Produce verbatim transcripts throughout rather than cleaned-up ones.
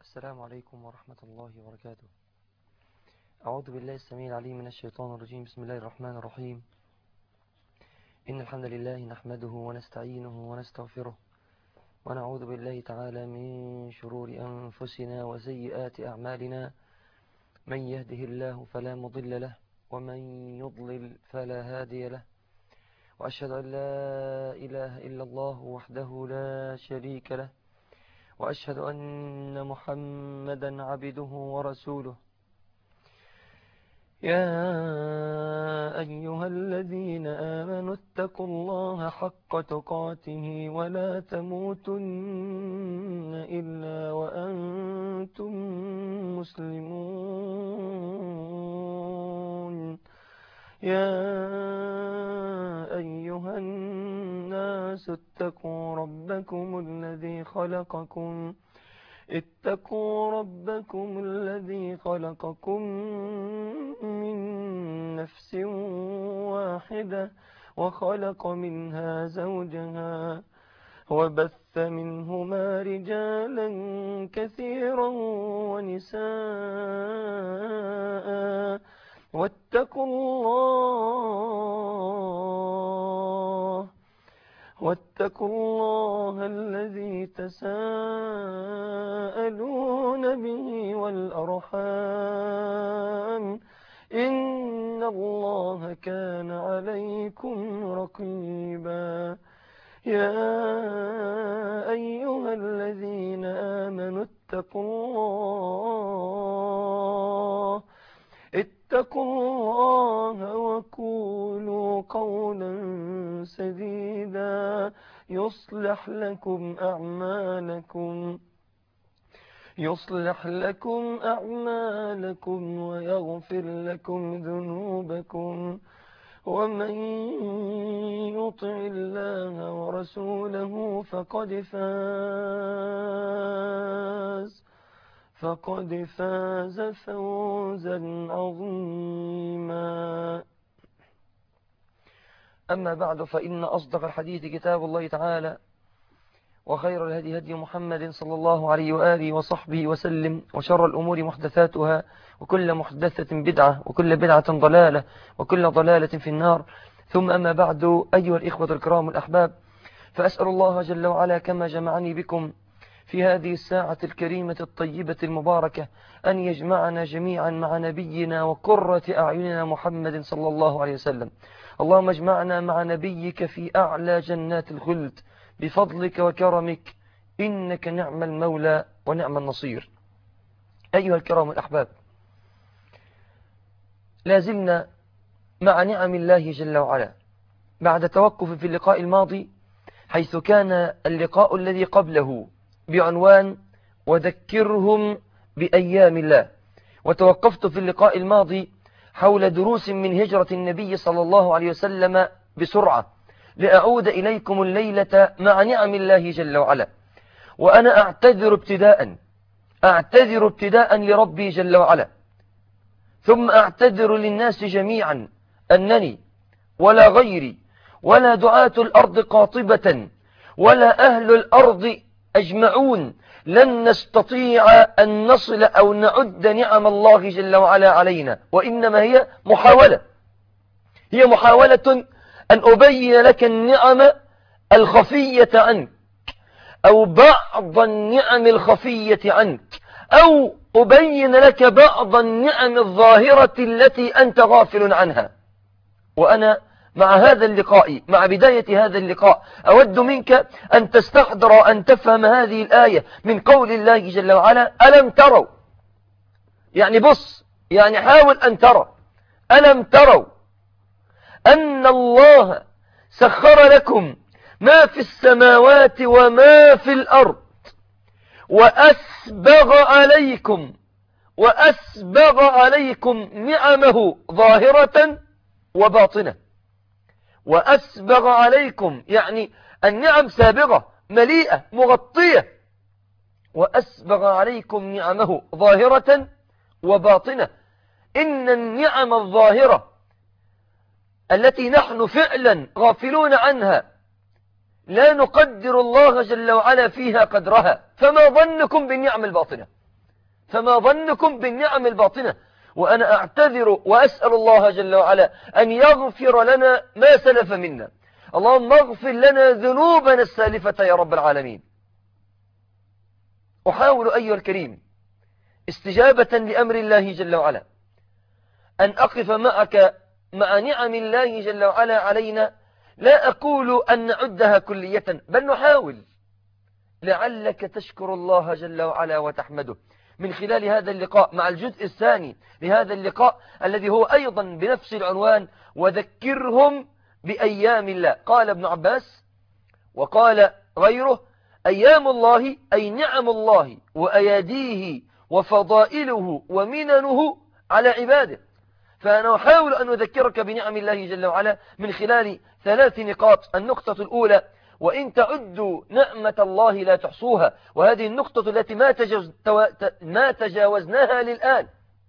السلام عليكم ورحمة الله وبركاته. أعوذ بالله السميع العليم من الشيطان الرجيم. بسم الله الرحمن الرحيم. إن الحمد لله نحمده ونستعينه ونستغفره ونعوذ بالله تعالى من شرور أنفسنا وسيئات أعمالنا. من يهده الله فلا مضل له ومن يضلل فلا هادي له، وأشهد أن لا إله إلا الله وحده لا شريك له، وأشهد أن محمدا عبده ورسوله. يا أيها الذين آمنوا اتقوا الله حق تقاته ولا تموتن إلا وأنتم مسلمون. يا أيها الناس اتقوا ربكم الذي خلقكم اتقوا ربكم الذي خلقكم من نفس واحدة وخلق منها زوجها وبث منهما رجالا كثيرا ونساء واتقوا الله واتقوا الله الذي تساءلون به والأرحام إن الله كان عليكم رقيبا. يا أيها الذين آمنوا اتقوا الله اتقوا الله وقولوا قولا سديدا يصلح لكم أعمالكم يصلح لكم أعمالكم ويغفر لكم ذنوبكم، ومن يطع الله ورسوله فقد فاز فقد فاز فوزا عظيما. أما بعد، فإن أصدق الحديث كتاب الله تعالى، وخير الهدي هدي محمد صلى الله عليه وآله وصحبه وسلم، وشر الأمور محدثاتها، وكل محدثة بدعة، وكل بدعة ضلالة، وكل ضلالة في النار. ثم أما بعد، أيها الإخوة الكرام الأحباب، فأسأل الله جل وعلا كما جمعني بكم في هذه الساعة الكريمة الطيبة المباركة أن يجمعنا جميعا مع نبينا وقرة أعيننا محمد صلى الله عليه وسلم. اللهم اجمعنا مع نبيك في أعلى جنات الخلد بفضلك وكرمك، إنك نعم المولى ونعم النصير. أيها الكرام الأحباب، لازلنا مع نعم الله جل وعلا بعد توقف في اللقاء الماضي، حيث كان اللقاء الذي قبله بعنوان وذكرهم بأيام الله. وتوقفت في اللقاء الماضي حول دروس من هجرة النبي صلى الله عليه وسلم بسرعة، لأعود إليكم الليلة مع نعم الله جل وعلا. وأنا أعتذر ابتداء أعتذر ابتداء لربي جل وعلا، ثم أعتذر للناس جميعا أنني ولا غيري ولا دعاة الأرض قاطبة ولا أهل الأرض أجمعون لن نستطيع أن نصل أو نعد نعم الله جل وعلا علينا، وإنما هي محاولة هي محاولة أن أبين لك النعم الخفية عنك، أو بعض النعم الخفية عنك، أو أبين لك بعض النعم الظاهرة التي أنت غافل عنها. وأنا مع هذا اللقاء مع بداية هذا اللقاء أود منك أن تستحضر أن تفهم هذه الآية من قول الله جل وعلا: ألم تروا، يعني بص، يعني حاول أن ترى. ألم تروا أن الله سخر لكم ما في السماوات وما في الأرض وأسبغ عليكم وأسبغ عليكم نعمه ظاهرة وباطنة. وأسبغ عليكم يعني النعم سابغة مليئة مغطية، وأسبغ عليكم نعمه ظاهرة وباطنة. إن النعم الظاهرة التي نحن فعلا غافلون عنها لا نقدر الله جل وعلا فيها قدرها، فما ظنكم بالنعم الباطنة؟ فما ظنكم بالنعم الباطنة؟ وأنا أعتذر وأسأل الله جل وعلا أن يغفر لنا ما سلف منا. اللهم اغفر لنا ذنوبنا السالفة يا رب العالمين. أحاول أيها الكريم استجابة لأمر الله جل وعلا أن أقف معك مع نعم الله جل وعلا علينا، لا أقول أن نعدها كلية، بل نحاول لعلك تشكر الله جل وعلا وتحمده من خلال هذا اللقاء مع الجزء الثاني لهذا اللقاء الذي هو أيضا بنفس العنوان: وذكرهم بأيام الله. قال ابن عباس وقال غيره: أيام الله أي نعم الله وأياديه وفضائله ومننه على عباده. فأنا أحاول أن أذكرك بنعم الله جل وعلا من خلال ثلاث نقاط. النقطة الأولى: وإن تعدوا نعمة الله لا تحصوها، وهذه النقطة التي ما, تجاوز ما تجاوزناها للآن.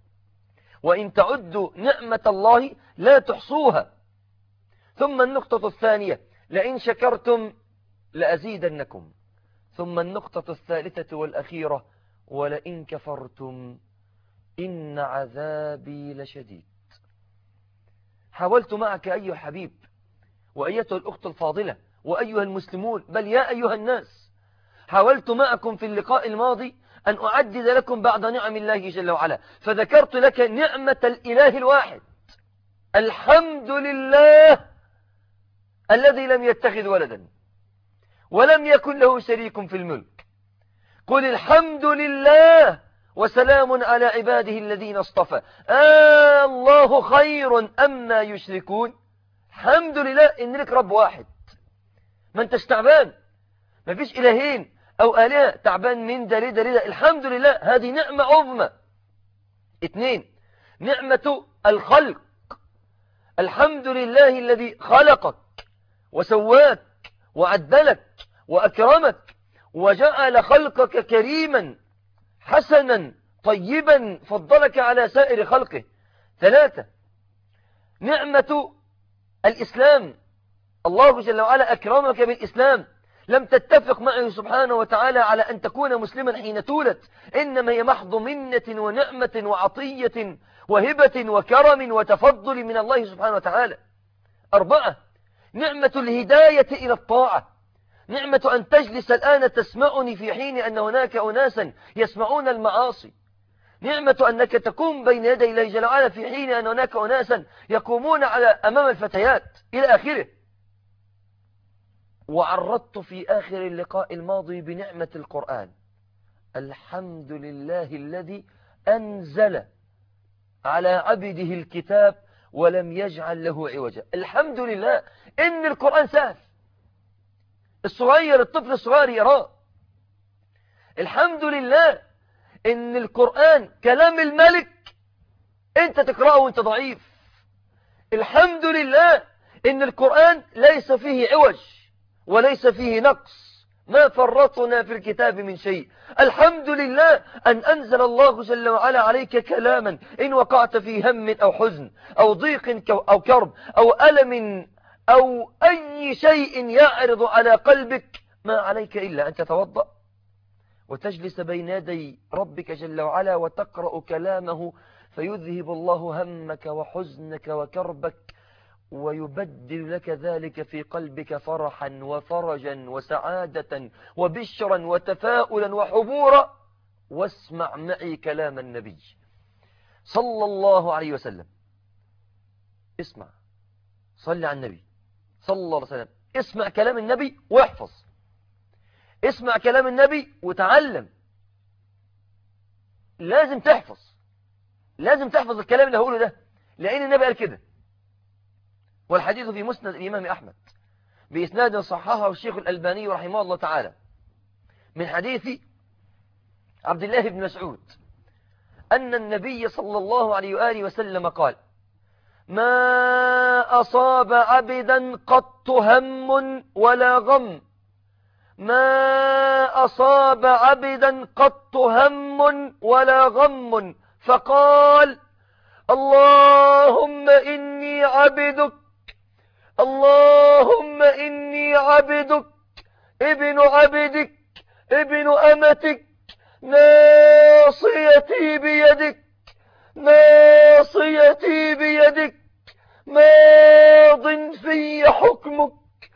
وإن تعدوا نعمة الله لا تحصوها. ثم النقطة الثانية: لئن شكرتم لأزيدنكم. ثم النقطة الثالثة والأخيرة: ولئن كفرتم إن عذابي لشديد. حاولت معك أيها الحبيب وأيتها الأخت الفاضلة وأيها المسلمون، بل يا أيها الناس، حاولت معكم في اللقاء الماضي أن أعدد لكم بعض نعم الله جل وعلا، فذكرت لك نعمة الإله الواحد. الحمد لله الذي لم يتخذ ولدا ولم يكن له شريك في الملك. قل الحمد لله وسلام على عباده الذين اصطفى. آه الله خير أما يشركون. الحمد لله إن لك رب واحد، ما انتش تعبان، ما فيش إلهين أو آلهة تعبان من ده لده لده. الحمد لله، هذه نعمة عظمى. اثنين: نعمة الخلق. الحمد لله الذي خلقك وسواك وعدلك وأكرمك وجعل خلقك كريما حسنا طيبا، فضلك على سائر خلقه. ثلاثة: نعمة الإسلام. الله جل وعلا أكرمك بالإسلام، لم تتفق معه سبحانه وتعالى على أن تكون مسلما حين تولد، إنما هي محض منة ونعمة وعطية وهبة وكرم وتفضل من الله سبحانه وتعالى. أربعة: نعمة الهداية إلى الطاعة. نعمة أن تجلس الآن تسمعني في حين أن هناك أناسا يسمعون المعاصي. نعمة أنك تقوم بين يدي الله جل وعلا في حين أن هناك أناسا يقومون على أمام الفتيات إلى آخره. وعرضت في آخر اللقاء الماضي بنعمة القرآن. الحمد لله الذي أنزل على عبده الكتاب ولم يجعل له عوجا. الحمد لله إن القرآن سهل، الصغير الطفل الصغير يراه. الحمد لله إن القرآن كلام الملك أنت تقرأه وأنت ضعيف. الحمد لله إن القرآن ليس فيه عوج وليس فيه نقص، ما فرطنا في الكتاب من شيء. الحمد لله أن أنزل الله جل وعلا عليك كلاما إن وقعت في هم أو حزن أو ضيق أو كرب أو ألم أو أي شيء يعرض على قلبك، ما عليك إلا أن تتوضأ وتجلس بين يدي ربك جل وعلا وتقرأ كلامه، فيذهب الله همك وحزنك وكربك ويبدل لك ذلك في قلبك فرحا وفرجا وسعادة وبشرا وتفاؤلا وحبورا. واسمع معي كلام النبي صلى الله عليه وسلم. اسمع، صل على النبي صلى الله عليه وسلم. اسمع كلام النبي واحفظ، اسمع كلام النبي وتعلم. لازم تحفظ، لازم تحفظ الكلام اللي هقوله ده، لأن النبي قال كده. والحديث في مسند الإمام أحمد بإسناد صححه الشيخ الألباني رحمه الله تعالى من حديث عبد الله بن مسعود أن النبي صلى الله عليه وآله وسلم قال: ما أصاب عبدا قط هم ولا غم، ما أصاب عبدا قط هم ولا غم فقال: اللهم إني عبدك، اللهم إني عبدك ابن عبدك ابن أمتك ناصيتي بيدك ناصيتي بيدك ماض في حكمك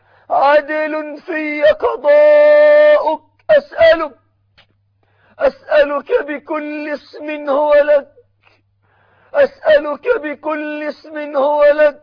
عدل في قضاؤك أسألك أسألك بكل اسم هو لك أسألك بكل اسم هو لك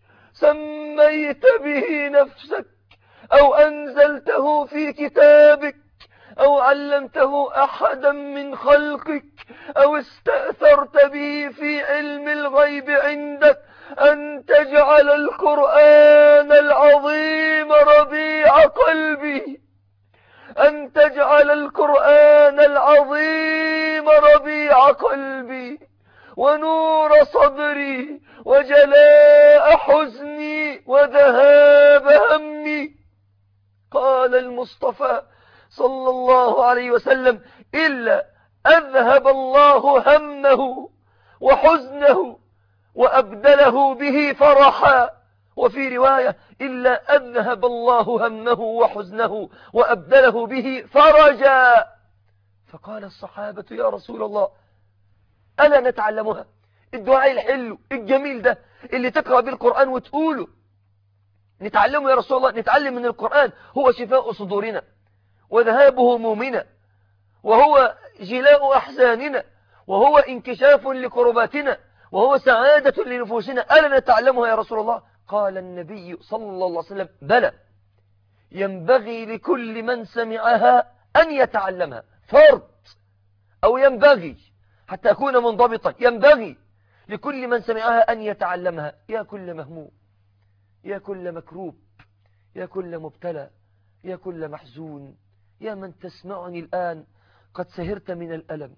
سميت به نفسك أو أنزلته في كتابك أو علمته أحدا من خلقك أو استأثرت به في علم الغيب عندك أن تجعل القرآن العظيم ربيع قلبي أن تجعل القرآن العظيم ربيع قلبي ونور صدري وجلاء حزني وذهاب همي. قال المصطفى صلى الله عليه وسلم إلا أذهب الله همه وحزنه وأبدله به فرحا، وفي رواية إلا أذهب الله همه وحزنه وأبدله به فرجا. فقال الصحابة يا رسول الله ألا نتعلمها؟ الدعاء الحلو الجميل ده اللي تقرأ بالقرآن وتقوله نتعلمه يا رسول الله. نتعلم من القرآن، هو شفاء صدورنا وذهاب همومنا وهو جلاء أحزاننا وهو انكشاف لكرباتنا وهو سعادة لنفوسنا. ألا نتعلمها يا رسول الله؟ قال النبي صلى الله عليه وسلم بلى، ينبغي لكل من سمعها أن يتعلمها. فرض أو ينبغي حتى أكون منضبطا، ينبغي لكل من سمعها أن يتعلمها. يا كل مهموم، يا كل مكروب، يا كل مبتلى، يا كل محزون، يا من تسمعني الآن قد سهرت من الألم،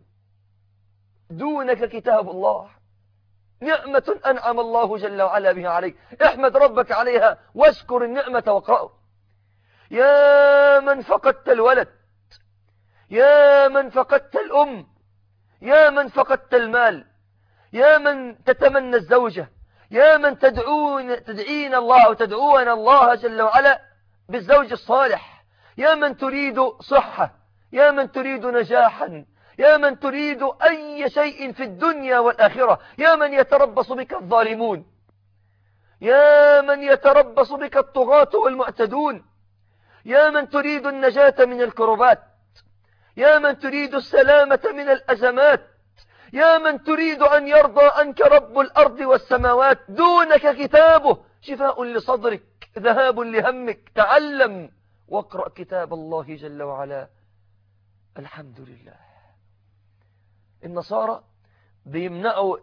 دونك كتاب الله، نعمة أنعم الله جل وعلا بها عليك، احمد ربك عليها واشكر النعمة واقرأه. يا من فقدت الولد، يا من فقدت الأم، يا من فقدت المال، يا من تتمنى الزوجة، يا من تدعون تدعين الله وتدعون الله جل وعلا بالزوج الصالح، يا من تريد صحة، يا من تريد نجاحا، يا من تريد أي شيء في الدنيا والآخرة، يا من يتربص بك الظالمون، يا من يتربص بك الطغاة والمعتدون، يا من تريد النجاة من الكربات، يا من تريد السلامة من الأزمات، يا من تريد أن يرضى عنك رب الأرض والسماوات، دونك كتابه شفاء لصدرك ذهاب لهمك. تعلم واقرأ كتاب الله جل وعلا. الحمد لله. النصارى بيمنعوا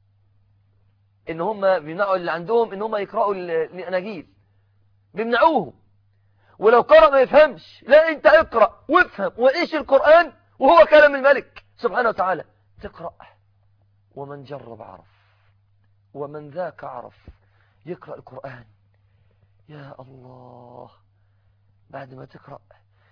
ان هم بيمنعوا اللي عندهم ان هم يقرأوا الأناجيل، بيمنعوه، ولو قرأ ما يفهمش. لا، انت اقرأ وافهم وعيش القرآن وهو كلام الملك سبحانه وتعالى. تقرأ، ومن جرب عرف ومن ذاك عرف. يقرأ القرآن، يا الله، بعد ما تقرأ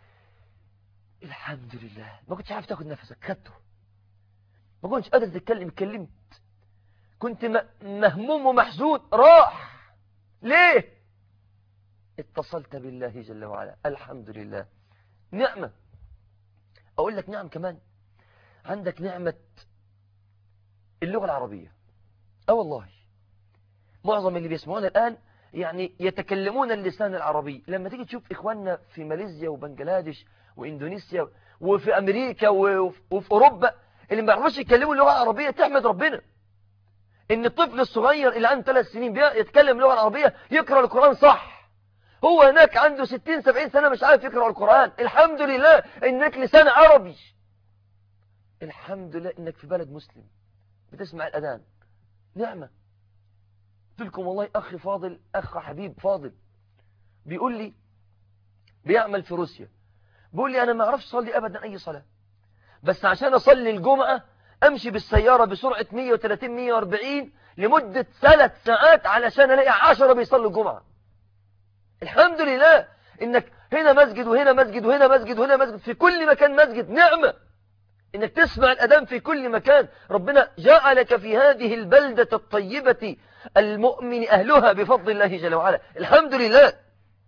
الحمد لله ما كنتش عارف تاخد نفسك، خدته. ما كنتش قادر تتكلم، اتكلمت. كنت مهموم ومحزون، راح. ليه؟ اتصلت بالله جل وعلا. الحمد لله. نعمة. أقول لك نعم كمان، عندك نعمة اللغة العربية. أه والله معظم اللي بيسمعونا الآن يعني يتكلمون اللسان العربي. لما تيجي تشوف إخواننا في ماليزيا وبنجلاديش وإندونيسيا وفي أمريكا وفي أوروبا اللي ما يعرفوش يتكلموا اللغة العربية، تحمد ربنا إن الطفل الصغير اللي عنده ثلاث سنين يتكلم اللغة العربية، يقرأ القرآن صح. هو هناك عنده ستين سبعين سنة مش عارف يقرأ القرآن. الحمد لله إنك لسان عربي. الحمد لله إنك في بلد مسلم بتسمع الأذان. نعمة. قلت لكم والله أخ فاضل، أخ حبيب فاضل، بيقول لي بيعمل في روسيا، بيقول لي أنا ما أعرفش أصلي أبدا أي صلاة، بس عشان أصلي الجمعة أمشي بالسيارة بسرعة مية وثلاثين مية وأربعين لمدة ثلاث ساعات علشان ألاقي عشرة بيصلوا الجمعة. الحمد لله إنك هنا مسجد وهنا مسجد وهنا مسجد وهنا مسجد، في كل مكان مسجد. نعمة إنك تسمع الأذان في كل مكان. ربنا جعلك في هذه البلدة الطيبة المؤمن أهلها بفضل الله جل وعلا. الحمد لله.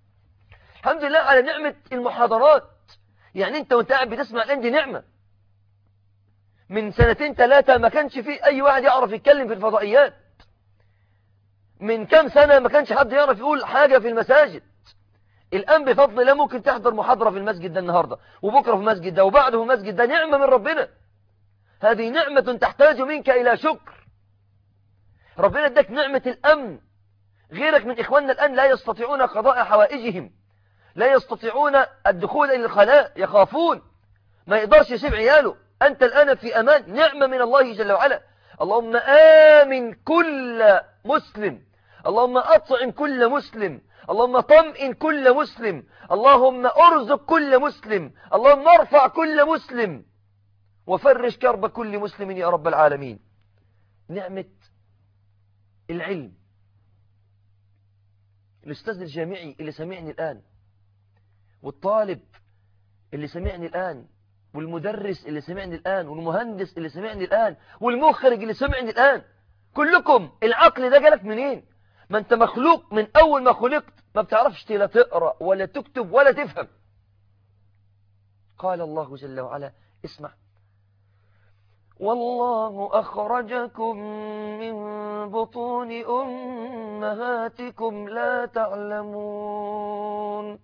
الحمد لله على نعمة المحاضرات. يعني أنت وأنت قاعد بتسمع الآن دي نعمة. من سنتين ثلاثة ما كانش فيه أي واحد يعرف يتكلم في الفضائيات. من كام سنة ما كانش حد يعرف يقول حاجة في المساجد. الآن بفضل الله ممكن تحضر محاضرة في المسجد ده النهاردة، وبكرة في المسجد ده، وبعده في المسجد ده. نعمة من ربنا، هذه نعمة تحتاج منك إلى شكر. ربنا اداك نعمة الأمن. غيرك من إخواننا الآن لا يستطيعون قضاء حوائجهم، لا يستطيعون الدخول إلى الخلاء، يخافون، ما يقدرش يسيب عياله. أنت الآن في أمان، نعمة من الله جل وعلا. اللهم آمن كل مسلم، اللهم أطعم كل مسلم، اللهم طمئن كل مسلم، اللهم أرزق كل مسلم، اللهم ارفع كل مسلم، وفرج كرب كل مسلم يا رب العالمين. نعمة العلم. الأستاذ الجامعي اللي سمعني الآن، والطالب اللي سمعني الآن، والمدرس اللي سمعني الآن، والمهندس اللي سمعني الآن، والمخرج اللي سمعني الآن، كلكم العقل ده جالك منين؟ ما انت مخلوق من أول ما خلقت ما بتعرفش لا تقرأ ولا تكتب ولا تفهم. قال الله جل وعلا، اسمع: والله أخرجكم من بطون أمهاتكم لا تعلمون.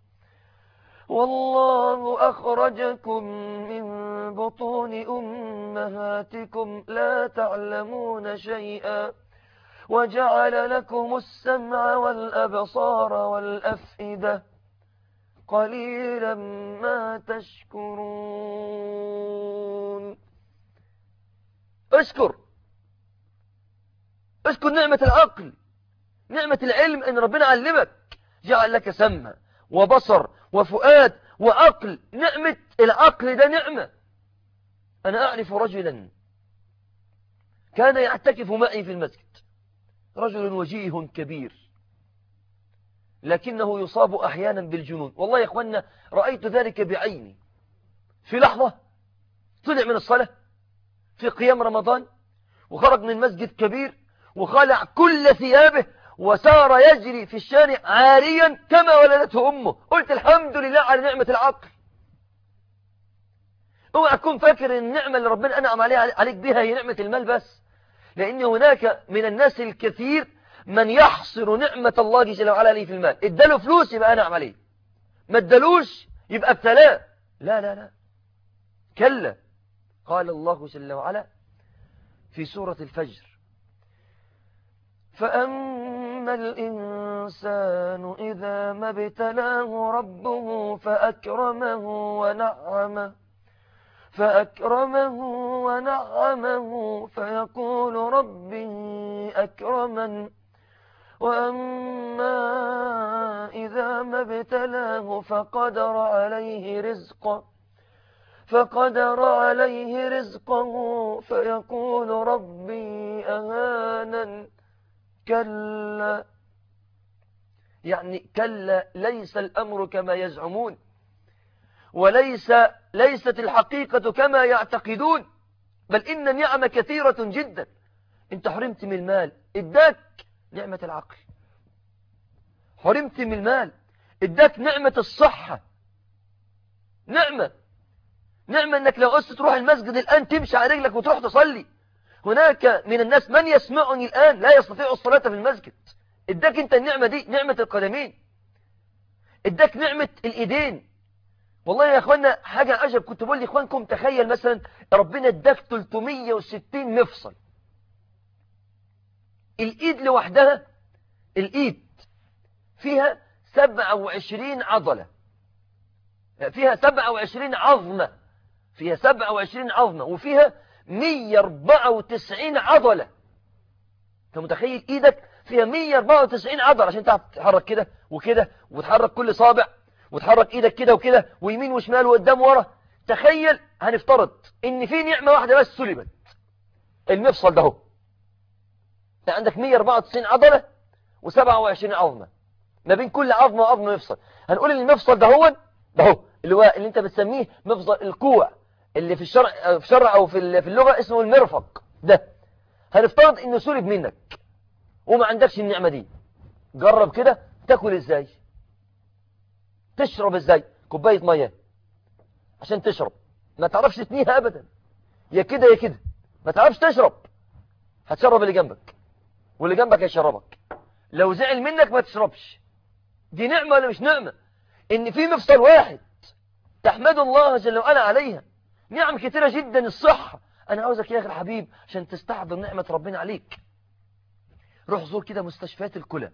والله أخرجكم من بطون أمهاتكم لا تعلمون شيئا وجعل لكم السمع والأبصار والأفئدة قليلا ما تشكرون. اشكر، اشكر نعمة العقل، نعمة العلم، ان ربنا علمك، جعل لك سمع وبصر وفؤاد وعقل. نعمة العقل ده نعمة. أنا أعرف رجلا كان يعتكف معي في المسجد، رجل وجيه كبير، لكنه يصاب أحيانا بالجنون. والله يا أخوانا رأيت ذلك بعيني. في لحظة طلع من الصلاة في قيام رمضان، وخرج من مسجد كبير، وخلع كل ثيابه، وسار يجري في الشارع عاريا كما ولدته أمه. قلت الحمد لله على نعمة العقل. اوعى تكون فاكر ان النعمة اللي ربنا أنعم عليك بها هي نعمة المال بس، لأن هناك من الناس الكثير من يحصر نعمة الله جل وعلا عليه في المال. اداله فلوس يبقى أنعم عليه، ما ادالوش يبقى ابتلاه. لا لا لا، كلا. قال الله جل وعلا في سورة الفجر: فأما الإنسان إذا ما ابتلاه ربه فأكرمه ونعمه فأكرمه ونعمه فيقول ربي أكرمن وأما إذا ما ابتلاه فقدر عليه رزقه فقدر عليه رزقه فيقول ربي أهانن. كلا، يعني كلا، ليس الأمر كما يزعمون، وليس ليست الحقيقة كما يعتقدون، بل إن النعم كثيرة جدا. انت حرمت من المال، اداك نعمة العقل. حرمت من المال، اداك نعمة الصحة. نعمة نعمة انك لو قصت تروح المسجد الآن تمشي على رجلك وتروح تصلي. هناك من الناس من يسمعني الآن لا يستطيع الصلاة في المسجد. اداك انت النعمة دي، نعمة القدمين، اداك نعمة الإيدين. والله يا اخوانا حاجة عجب. كنت بقول لإخوانكم تخيل مثلا ربنا اداك ثلاثمية وستين مفصل. الإيد لوحدها، الإيد فيها سبعة وعشرين عضلة، فيها سبعة وعشرين عظمة، فيها سبعة وعشرين عظمة، وفيها مية وأربعة وتسعين عضلة. انت متخيل ايدك فيها مية وأربعة وتسعين عضلة عشان تعرف تتحرك كده وكده، وتحرك كل صابع، وتحرك ايدك كده وكده، ويمين وشمال وقدام ورا. تخيل هنفترض ان في نعمة واحدة بس سلبت، المفصل ده هو. انت عندك مية وأربعة وتسعين عضلة وسبعة وعشرين عظمة، ما بين كل عظمة وعظمة مفصل. هنقول ان المفصل ده هو ده هو اللي هو اللي انت بتسميه مفصل الكوع، اللي في الشرع في الشرع او في في اللغة اسمه المرفق ده. هنفترض انه سلب منك وما عندكش النعمة دي. جرب كده، تاكل ازاي؟ تشرب ازاي؟ كوباية مية عشان تشرب ما تعرفش تتنيها ابدا. يا كده يا كده، ما تعرفش تشرب، هتشرب اللي جنبك واللي جنبك هيشربك. لو زعل منك ما تشربش. دي نعمة ولا مش نعمة؟ ان في مفصل واحد تحمد الله جل وعلا عليها. نعم كثيرة جدا. الصحة، انا عاوزك يا اخي الحبيب عشان تستحضر نعمة ربنا عليك، روح زور كده مستشفيات الكلى،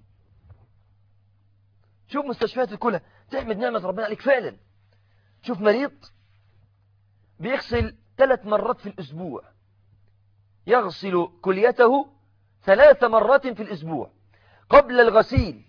شوف مستشفيات الكلى، تحمد نعمة ربنا عليك فعلا. شوف مريض بيغسل ثلاث مرات في الأسبوع، يغسل كليته ثلاث مرات في الأسبوع. قبل الغسيل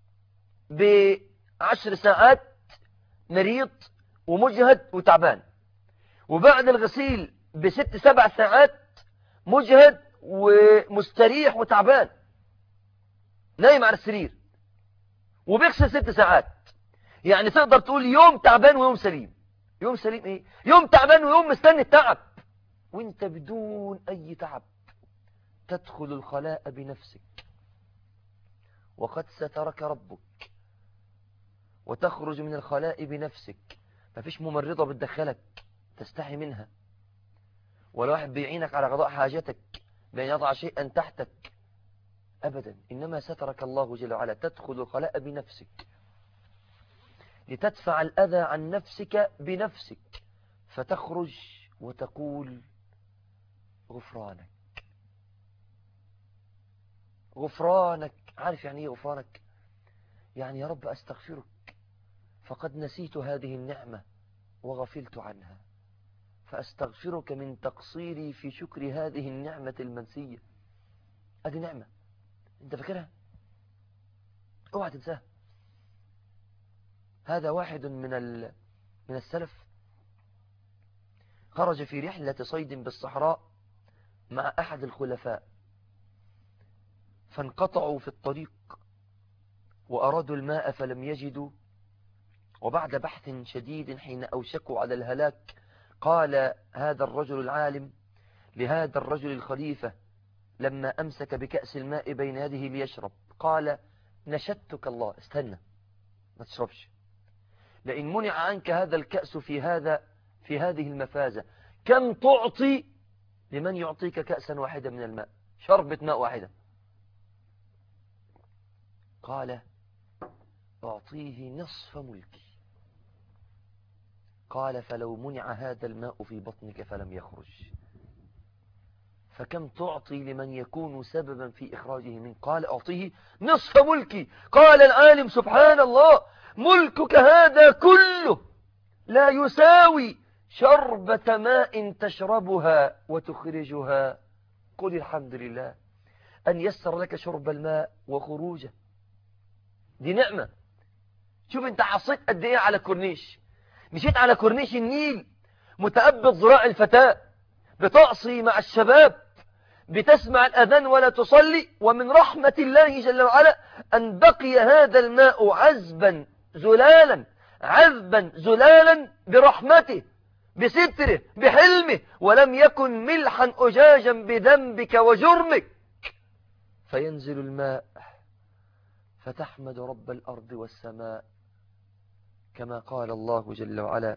بعشر ساعات مريض ومجهد وتعبان، وبعد الغسيل بست سبع ساعات مجهد ومستريح وتعبان نايم على السرير، وبيغسل ست ساعات. يعني تقدر تقول يوم تعبان ويوم سليم. يوم سليم ايه؟ يوم تعبان ويوم مستني التعب، وانت بدون اي تعب تدخل الخلاء بنفسك وقد سترك ربك، وتخرج من الخلاء بنفسك. مفيش ممرضة بتدخلك تستحي منها، ولا واحد بيعينك على قضاء حاجتك بأن يضع شيئا تحتك أبدا، إنما سترك الله جل وعلا. تدخل الخلاء بنفسك لتدفع الأذى عن نفسك بنفسك، فتخرج وتقول غفرانك غفرانك. عارف يعني ايه غفرانك؟ يعني يا رب أستغفرك، فقد نسيت هذه النعمة وغفلت عنها، فأستغفرك من تقصيري في شكر هذه النعمة المنسية. هذه نعمة انت فاكرها، اوعى تنساها. هذا واحد من من السلف خرج في رحلة صيد بالصحراء مع أحد الخلفاء، فانقطعوا في الطريق وأرادوا الماء فلم يجدوا، وبعد بحث شديد حين أوشكوا على الهلاك قال هذا الرجل العالم لهذا الرجل الخليفة لما أمسك بكأس الماء بين يده ليشرب، قال نشدتك الله، استنى ما تشربش، لئن منع عنك هذا الكأس في هذا في هذه المفازة كم تعطي لمن يعطيك كأسا واحدا من الماء، شربة ماء واحدة؟ قال أعطيه نصف ملكي. قال فلو منع هذا الماء في بطنك فلم يخرج فكم تعطي لمن يكون سببا في إخراجه منك؟ قال أعطيه نصف ملكي. قال العالم سبحان الله، ملكك هذا كله لا يساوي شربة ماء تشربها وتخرجها. قل الحمد لله أن يسر لك شرب الماء وخروجه. دي نعمة. شوف انت عصيت قد ايه على كورنيش، مشيت على كورنيش النيل متأبد ذراع الفتاة، بتعصي مع الشباب، بتسمع الأذان ولا تصلي، ومن رحمة الله جل وعلا أن بقي هذا الماء عذبا زلالا عذبا زلالا برحمته بستره بحلمه، ولم يكن ملحا أجاجا بذنبك وجرمك. فينزل الماء فتحمد رب الأرض والسماء كما قال الله جل وعلا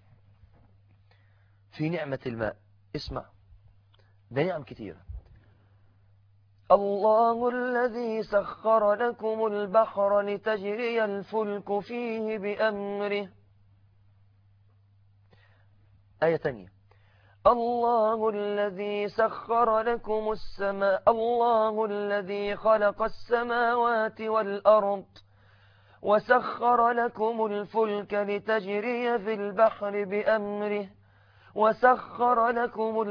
في نعمة الماء. اسمع، ده نعم كثيرة. الله الذي سخر لكم البحر لتجري الفلك فيه بأمره. آية ثانية، الله الذي سخر لكم السماء الله الذي خلق السماوات والأرض وسخر لكم الفلك لتجري في البحر بأمره وسخر لكم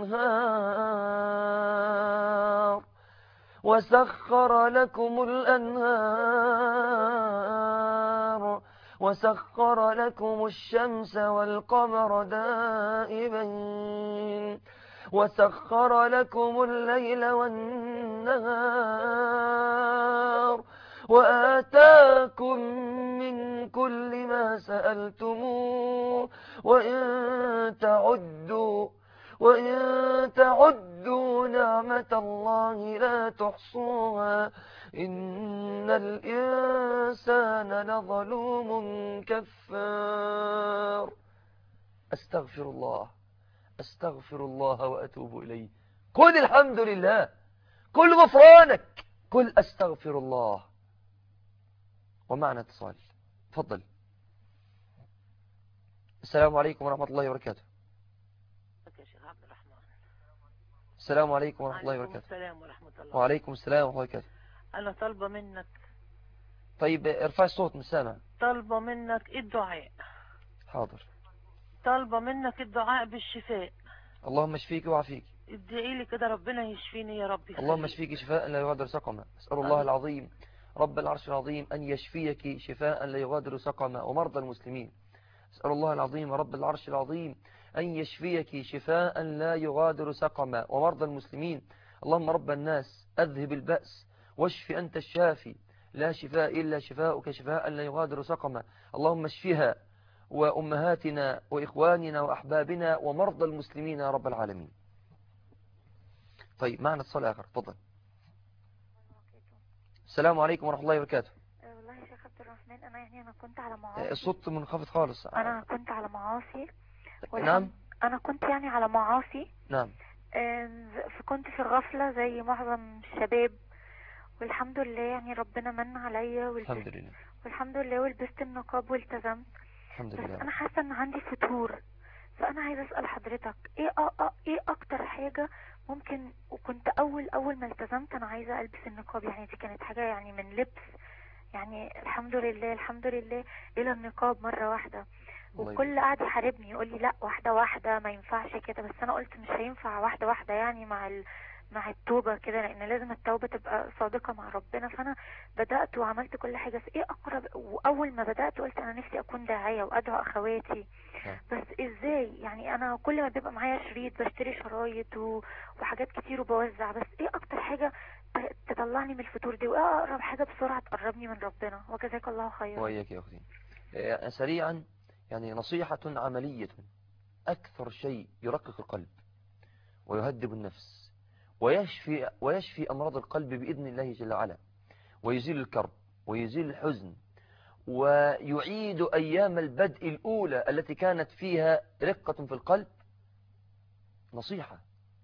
الأنهار وسخر لكم الأنهار وسخر لكم الشمس والقمر دائبين وسخر لكم الليل والنهار وآتاكم من كل ما سألتموه وإن تعدوا وإن تعدوا نعمة الله لا تحصوها إن الإنسان لظلوم كفار. أستغفر الله أستغفر الله وأتوب إليه. قل الحمد لله، قل غفرانك، قل أستغفر الله. ومعنا اتصال، تفضل. السلام عليكم ورحمة الله وبركاته. السلام عليكم ورحمة الله وبركاته. السلام ورحمة الله. وعليكم السلام ورحمة الله وبركاته. أنا طالبة منك. طيب ارفع الصوت من سامع. طالبة منك الدعاء. حاضر. طالبة منك الدعاء بالشفاء. اللهم اشفيك وعافيك. ادعي لي كده ربنا يشفيني يا رب. اللهم اشفيك شفاء لا يغادر سقما. أسأل الله العظيم رب العرش العظيم أن يشفيك شفاء لا يغادر سقما ومرضى المسلمين. أسأل الله العظيم رب العرش العظيم أن يشفيك شفاء لا يغادر سقما ومرضى المسلمين. اللهم رب الناس أذهب البأس واشف أنت الشافي، لا شفاء إلا شفاؤك شفاء لا يغادر سقما. اللهم اشفها وأمهاتنا وإخواننا وأحبابنا ومرضى المسلمين يا رب العالمين. طيب معنا اتصال آخر، تفضل. السلام عليكم ورحمة الله وبركاته. والله يا شيخ عبد الرحمن، أنا يعني أنا كنت على معاصي. الصوت منخفض خالص. أنا كنت على معاصي. نعم. أنا كنت يعني على معاصي. نعم. فكنت في غفلة زي معظم الشباب، والحمد لله يعني ربنا من عليا الحمد لله والحمد لله ولبست النقاب والتزمت. الحمد لله. بس أنا حاسة إن عندي فتور، فأنا عايزة أسأل حضرتك إيه أ... إيه أكتر حاجة ممكن. وكنت أول أول ما التزمت أنا عايزة ألبس النقاب، يعني دي كانت حاجة يعني من لبس، يعني الحمد لله الحمد لله إلى النقاب مرة واحدة. والكل قاعد يحاربني يقول لي لا واحدة واحدة ما ينفعش كده، بس أنا قلت مش هينفع واحدة واحدة يعني مع ال... مع التوبة كده، لأن لازم التوبة تبقى صادقة مع ربنا. فأنا بدأت وعملت كل حاجة. بس إيه أقرب؟ وأول ما بدأت قلت أنا نفسي أكون داعية وأدعو أخواتي، بس إزاي؟ يعني أنا كل ما بيبقى معايا شريط بشتري شرايط و... وحاجات كتير وبوزع، بس إيه أكتر حاجة تطلعني من الفتور دي؟ وإيه أقرب حاجة بسرعة تقربني من ربنا؟ وجزاك الله خيرا. وإياك يا أختي. سريعا يعني نصيحة عملية، أكثر شيء يرقق القلب ويهذب النفس ويشفي, ويشفي أمراض القلب بإذن الله جل وعلا، ويزيل الكرب ويزيل الحزن ويعيد أيام البدء الأولى التي كانت فيها رقة في القلب. نصيحة: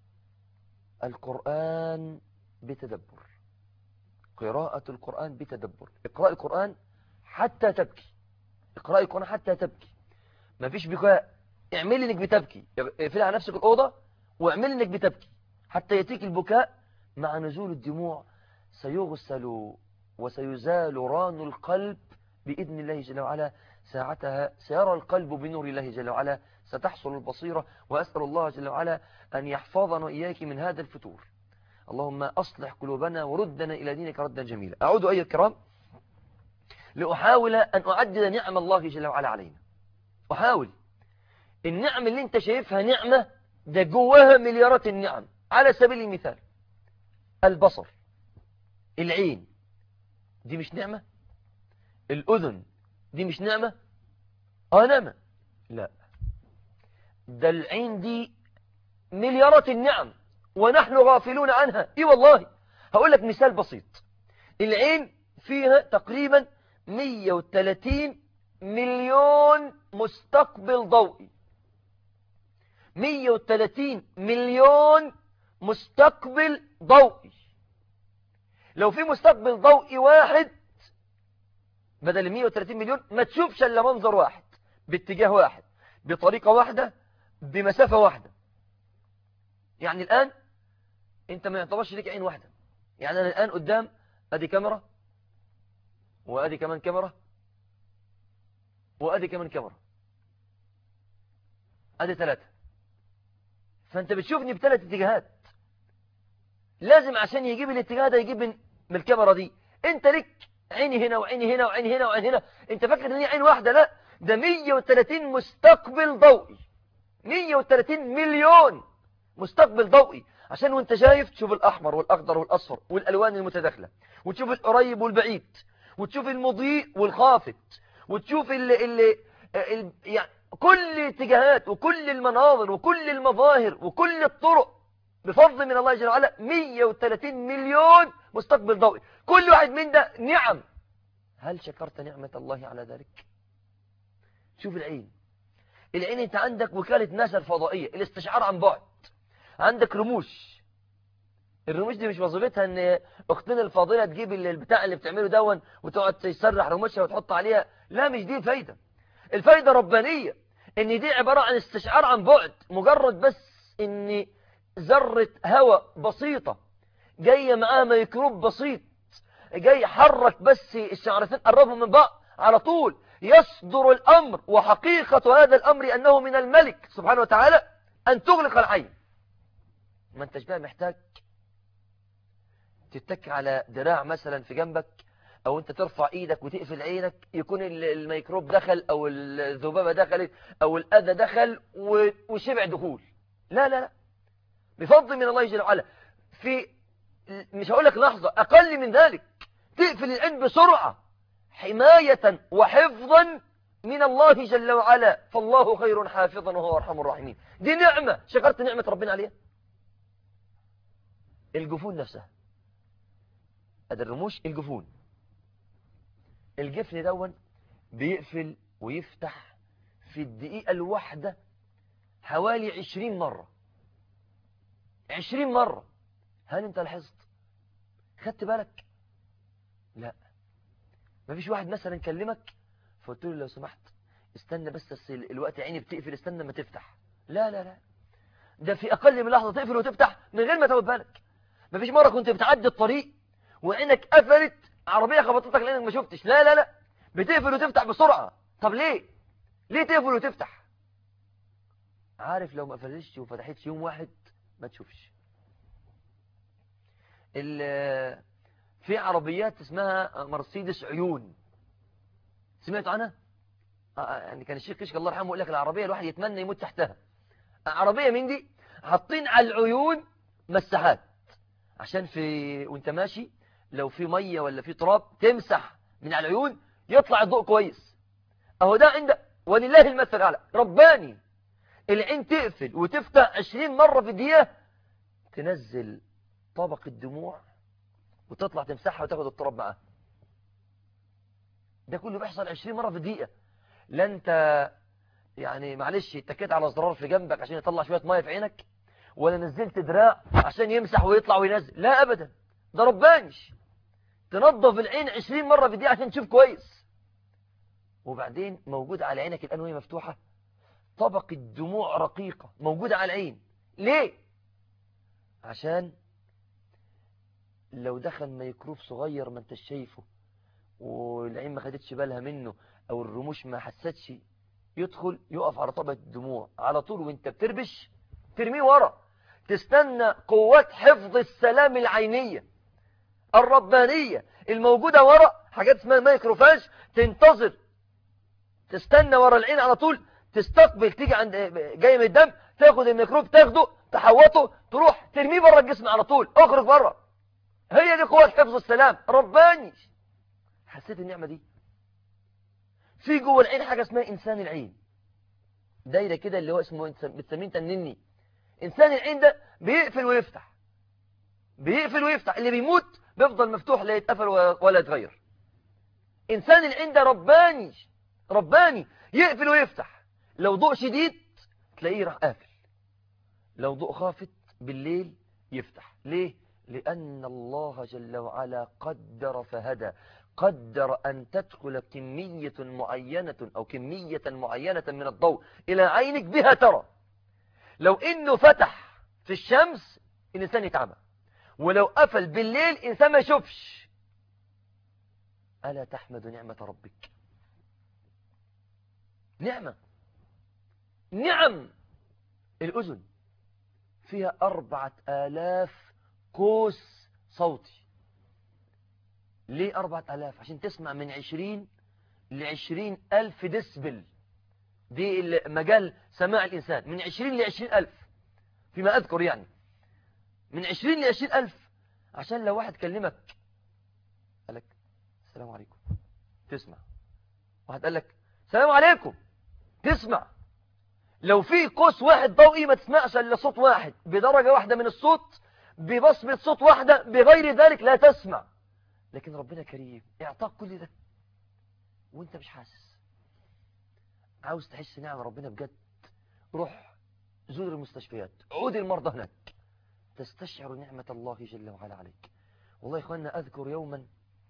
القرآن بتدبر، قراءة القرآن بتدبر. اقرأ القرآن حتى تبكي، اقرأ القرآن حتى تبكي. ما فيش بكاء، اعمل انك بتبكي، اقفل على نفسك الأوضة واعمل انك بتبكي حتى يأتيك البكاء. مع نزول الدموع سيغسل وسيزال ران القلب بإذن الله جل وعلا. ساعتها سيرى القلب بنور الله جل وعلا، ستحصل البصيرة. وأسأل الله جل وعلا أن يحفظنا وإياك من هذا الفتور. اللهم أصلح قلوبنا وردنا إلى دينك ردا جميلا. أعود أيها الكرام لأحاول أن أعدد نعم الله جل وعلا علينا. أحاول النعم اللي انت شايفها نعمة، ده جواها مليارات النعم. على سبيل المثال البصر، العين دي مش نعمة؟ الأذن دي مش نعمة؟ آه نعمة. لا، ده العين دي مليارات النعم ونحن غافلون عنها. اي والله. هقول لك مثال بسيط. العين فيها تقريبا مية وثلاثين مليون مستقبل ضوئي. مية وثلاثين مليون مستقبل ضوئي. لو في مستقبل ضوئي واحد بدل مية وثلاثين مليون ما تشوفش الا منظر واحد باتجاه واحد بطريقة واحدة بمسافة واحدة. يعني الآن انت ما يعتبرش لك عين واحدة. يعني أنا الآن قدام ادي كاميرا وادي كمان كاميرا وادي كمان كاميرا، ادي ثلاثة. فانت بتشوفني بثلاث اتجاهات. لازم عشان يجيب الاتجاه ده يجيب من, من الكاميرا دي. انت لك عيني هنا وعيني هنا وعيني هنا وعيني هنا. انت فاكر ان هي عين واحدة؟ لا، ده مية وثلاثين مستقبل ضوئي. مية وثلاثين مليون مستقبل ضوئي عشان وانت شايف تشوف الأحمر والأخضر والأصفر والألوان المتداخلة، وتشوف القريب والبعيد، وتشوف المضيء والخافت، وتشوف اللي اللي ال... يعني كل الاتجاهات وكل المناظر وكل المظاهر وكل الطرق بفضل من الله جل وعلا. مية وثلاثين مليون مستقبل ضوئي، كل واحد من ده نعم. هل شكرت نعمة الله على ذلك؟ شوف العين، العين انت عندك وكالة ناسا الفضائية، الاستشعار عن بعد. عندك رموش، الرموش دي مش وظيفتها ان اختنا الفاضلة تجيب البتاع اللي بتعمله دون وتقعد تسرح رموشها وتحط عليها، لا مش دي الفايدة. الفايدة ربانية، ان دي عبارة عن استشعار عن بعد، مجرد بس ان ذرة هواء بسيطة جاية معاها ميكروب بسيط جاي يحرك بس الشعرتين قربوا من بعض، على طول يصدر الأمر. وحقيقة هذا الأمر أنه من الملك سبحانه وتعالى أن تغلق العين. ما انتش بقى محتاج تتك على دراع مثلا في جنبك، او انت ترفع ايدك وتقفل عينك يكون الميكروب دخل او الذبابة دخلت او الاذى دخل وشبع دخول. لا لا لا، بفضل من الله جل وعلا في مش هقول لك لحظة، اقل من ذلك تقفل العين بسرعة حماية وحفظا من الله جل وعلا، فالله خير حافظا وهو ارحم الراحمين. دي نعمة، شكرت نعمة ربنا عليها. الجفون نفسها، ادي الرموش، الجفون، الجفن دون بيقفل ويفتح في الدقيقة الواحدة حوالي عشرين مرة. عشرين مرة. هل انت لاحظت؟ خدت بالك؟ لا. ما فيش واحد مثلا كلمك فقلت له لو سمحت استنى بس الوقت عيني بتقفل، استنى ما تفتح. لا لا لا، ده في اقل من لحظة تقفل وتفتح من غير ما تاخد بالك. ما فيش مرة كنت بتعدي الطريق وعينك قفلت، عربية خبطتك لانك ما شفتش. لا لا لا، بتقفل وتفتح بسرعة. طب ليه؟ ليه تقفل وتفتح؟ عارف لو ما قفلتش وفتحتش يوم واحد ما تشوفش. في عربيات اسمها مرسيدس عيون، سمعتوا عنها؟ يعني كان الشيخ كشك الله يرحمه يقول لك العربية الواحد يتمنى يموت تحتها. عربية من دي حاطين على العيون مساحات عشان في وانت ماشي لو في مية ولا في تراب تمسح من على العيون يطلع الضوء كويس. اهو ده عندك ولله المثل الاعلى رباني. العين تقفل وتفتح عشرين مرة في الدقيقة، تنزل طبق الدموع وتطلع تمسحها وتاخد التراب معاها. ده كله بيحصل عشرين مرة في الدقيقة. لا انت يعني معلش اتكيت على زرار في جنبك عشان يطلع شوية مية في عينك، ولا نزلت دراع عشان يمسح ويطلع وينزل. لا ابدا، ده ربانش. تنظف العين عشرين مرة في الدقيقة عشان تشوف كويس. وبعدين موجود على عينك الآن وهي مفتوحة طبق الدموع رقيقة موجودة على العين. ليه؟ عشان لو دخل ميكروب صغير ما انت شايفه والعين ما خدتش بالها منه او الرموش ما حستش، يدخل يقف على طبق الدموع على طول، وانت بتربش ترميه ورا. تستنى قوات حفظ السلام العينية الربانية الموجودة ورا، حاجات اسمها مايكروفاج، تنتظر تستنى ورا العين على طول، تستقبل تيجي عند جاي من الدم تاخد الميكروب تاخده تحوطه تروح ترميه بره الجسم على طول، اخرج بره. هي دي قوة حفظ السلام رباني. حسيت النعمة دي؟ في جوه العين حاجة اسمها إنسان العين، دايرة كده اللي هو اسمه بتسميه تنني. إنسان العين ده بيقفل ويفتح بيقفل ويفتح، اللي بيموت بيفضل مفتوح لا يتقفل ولا يتغير. إنسان العين ده رباني رباني، يقفل ويفتح. لو ضوء شديد تلاقيه راح قافل، لو ضوء خافت بالليل يفتح. ليه؟ لأن الله جل وعلا قدر فهدى، قدر أن تدخل كمية معينة أو كمية معينة من الضوء إلى عينك بها ترى. لو إنه فتح في الشمس الإنسان يتعمى، ولو قفل بالليل إنسان ما يشوفش. ألا تحمد نعمة ربك؟ نعمة نعم. الأذن فيها أربعة آلاف قوس صوتي. ليه أربعة آلاف؟ عشان تسمع من عشرين لعشرين ألف ديسبل. دي مجال سماع الإنسان من عشرين لعشرين ألف فيما أذكر، يعني من عشرين لعشرين ألف. عشان لو واحد كلمك قال لك السلام عليكم تسمع، واحد قال لك السلام عليكم تسمع. لو في قوس واحد ضوئي ما تسمعش إلا صوت واحد بدرجة واحدة من الصوت ببصمة صوت واحدة، بغير ذلك لا تسمع. لكن ربنا كريم اعطاك كل ده وانت مش حاسس. عاوز تحس نعم ربنا بجد، روح زور المستشفيات، عود المرضى هناك، تستشعر نعمة الله جل وعلا عليك. والله يا إخواننا أذكر يوما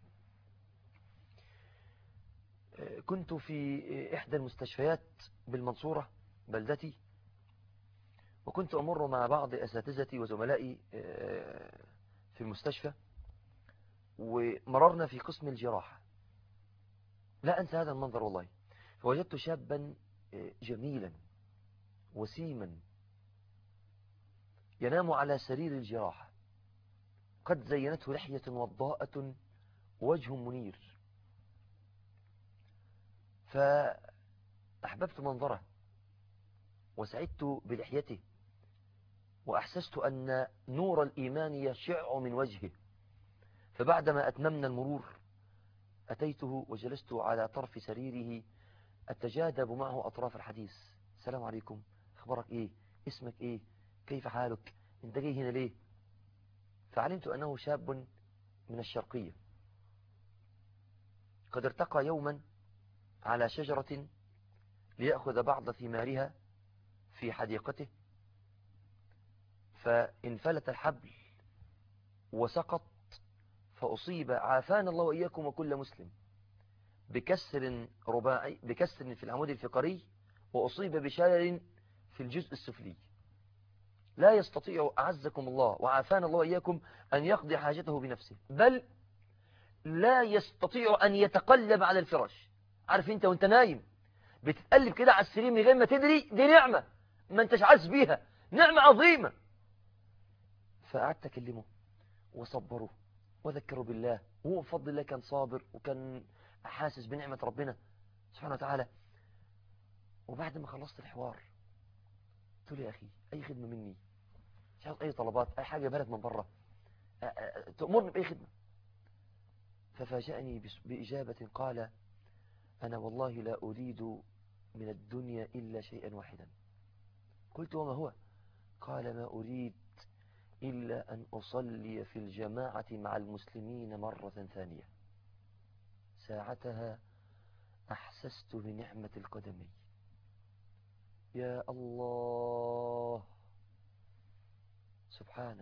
كنت في إحدى المستشفيات بالمنصورة بلدتي، وكنت أمر مع بعض أساتذتي وزملائي في المستشفى، ومررنا في قسم الجراحة. لا أنسى هذا المنظر والله. فوجدت شابا جميلا وسيما ينام على سرير الجراحة، قد زينته لحية وضاءة ووجه منير، فأحببت منظره وسعدت بلحيته، وأحسست أن نور الإيمان يشع من وجهه. فبعدما أتممنا المرور أتيته وجلست على طرف سريره أتجاذب معه أطراف الحديث. السلام عليكم، أخبارك إيه؟ اسمك إيه؟ كيف حالك؟ أنت جاي هنا ليه؟ فعلمت أنه شاب من الشرقية قد ارتقى يوما على شجرة ليأخذ بعض ثمارها في حديقته، فانفلت الحبل وسقط، فأصيب عافانا الله وإياكم وكل مسلم بكسر رباعي بكسر في العمود الفقري، وأصيب بشلل في الجزء السفلي، لا يستطيع أعزكم الله وعافانا الله وإياكم أن يقضي حاجته بنفسه، بل لا يستطيع أن يتقلب على الفراش. عارف أنت وأنت نايم بتتقلب كده على السرير من غير ما تدري، دي نعمة ما أنتش عايز بيها، نعمة عظيمة. فقعدت أكلمه وصبره وذكره بالله، وهو بفضل الله كان صابر وكان حاسس بنعمة ربنا سبحانه وتعالى. وبعد ما خلصت الحوار قلت له يا أخي أي خدمة مني، مش عاوز أي طلبات، أي حاجة بلد من بره تأمرني بأي خدمة. ففاجأني بإجابة قال: أنا والله لا أريد من الدنيا إلا شيئا واحدا. قلت: وما هو؟ قال: ما أريد إلا أن أصلي في الجماعة مع المسلمين مرة ثانية. ساعتها أحسست بنعمة القدمين. يا الله، سبحانك،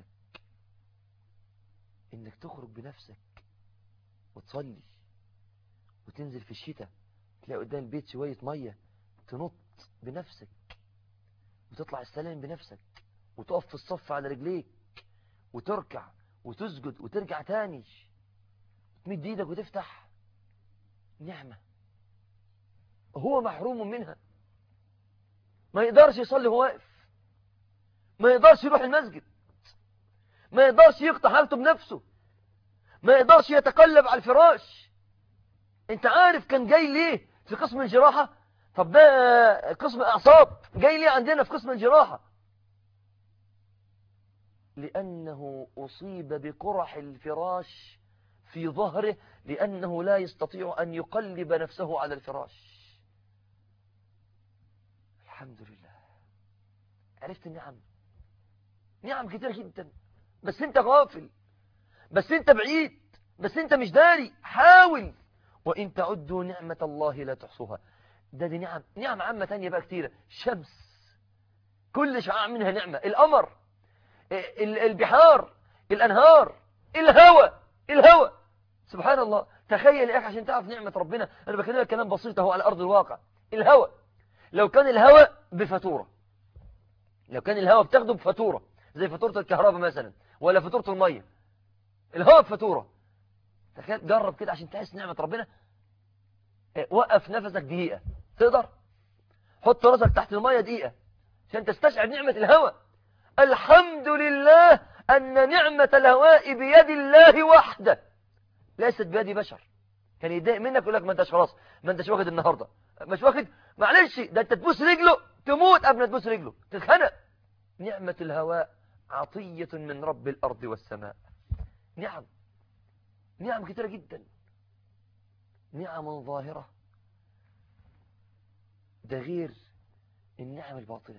إنك تخرج بنفسك وتصلي وتنزل في الشتاء تلاقي قدام البيت شوية مية، تنط بنفسك وتطلع السلام بنفسك وتقف في الصف على رجليك وتركع وتسجد وترجع تاني، تمد ايدك وتفتح. نعمة هو محروم منها، ما يقدرش يصلي وهو واقف، ما يقدرش يروح المسجد، ما يقدرش يقطع حالته بنفسه، ما يقدرش يتقلب على الفراش. انت عارف كان جاي ليه في قسم الجراحة؟ طب ده قسم اعصاب، جاي ليه عندنا في قسم الجراحة؟ لأنه أصيب بقرح الفراش في ظهره، لأنه لا يستطيع أن يقلب نفسه على الفراش. الحمد لله، عرفت النعم، نعم كتير جدا، بس انت غافل، بس انت بعيد، بس انت مش داري. حاول، وإن تعدوا نعمة الله لا تحصوها. ده دي نعم، نعم عامة تانية بقى كتيرة. شمس كل شعاع منها نعمة، القمر، البحار، الأنهار، الهواء، الهواء. سبحان الله، تخيل يا أخي عشان تعرف نعمة ربنا. أنا بكلمك كلام بسيط اهو على أرض الواقع. الهواء، لو كان الهواء بفاتورة، لو كان الهواء بتاخده بفاتورة زي فاتورة الكهرباء مثلا ولا فاتورة المية، الهواء بفاتورة، تخيل، جرب كده عشان تحس نعمة ربنا. وقف نفسك دقيقة، تقدر؟ حط راسك تحت المية دقيقة عشان تستشعر نعمة الهواء. الحمد لله أن نعمة الهواء بيد الله وحده، ليست بيد بشر. كان يتضايق منك يقول لك ما انتش خلاص، ما انتش واخد النهارده، مش واخد، معلش، ده انت تبوس رجله تموت قبل ما تبوس رجله، تتخنق. نعمة الهواء عطية من رب الأرض والسماء. نعم، نعم كتيرة جدا، نعم ظاهرة، ده غير النعم الباطنة.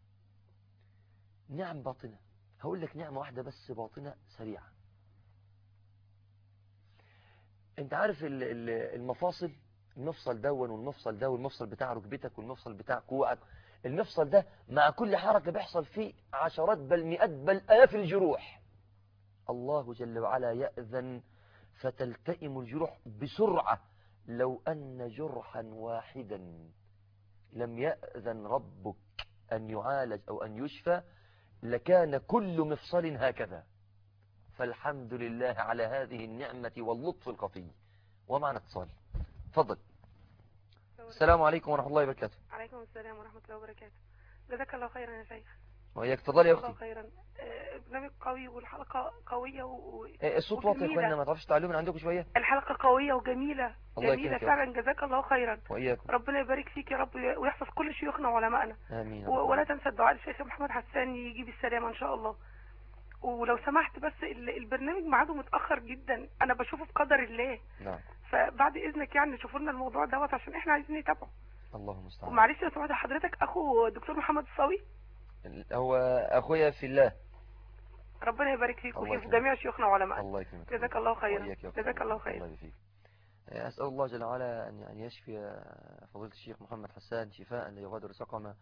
نعم باطنة، هقول لك نعمة واحدة بس باطنة سريعة. انت عارف المفاصل المفصل دون والمفصل ده والمفصل بتاع ركبتك والمفصل بتاع كوعك، المفصل ده مع كل حركة بيحصل فيه عشرات بل مئات بل آلاف الجروح. الله جل وعلا يأذن فتلتئم الجروح بسرعة. لو أن جرحا واحدا لم يأذن ربك أن يعالج أو أن يشفى لكان كل مفصل هكذا. فالحمد لله على هذه النعمة واللطف الخفي. ومعنا اتصال، تفضل. السلام عليكم ورحمة الله وبركاته. عليكم السلام ورحمة الله وبركاته. جزاك الله خيرا يا شيخ. وإياك، تفضلي يا جزاك أختي. الله خيرا. برنامج قوي والحلقة قوية و... الصوت واطي يا اخوانا، ما تعرفش تعلموا من عندكم شوية. الحلقة قوية وجميلة. الله جميلة يكرمك. فعلا، جزاك الله خيرا. وإياكم. ربنا يبارك فيك يا رب ويحفظ كل شيوخنا وعلمائنا. آمين. و... ولا تنسى الدعاء للشيخ محمد حسان يجيب السلامة إن شاء الله. ولو سمحت بس البرنامج ميعاده متأخر جدا، أنا بشوفه بقدر الله. نعم. فبعد إذنك يعني شوفوا لنا الموضوع دوت عشان إحنا عايزين نتابعه. اللهم المستعان. ومعلش لو سمحت حضرتك أخو دكتور محمد الصاوي. هو أخويا في الله. ربنا يبارك فيك الله وفي يكرمك. جميع شيوخنا وعلمائنا. الله يكرمك. جزاك الله خيرا. وإياك يا أخي. جزاك الله خيرا. الله يبارك. أسأل الله جل وعلا أن أن يشفي فضيلة الشيخ محمد حسان شفاء لا يغادر سقما،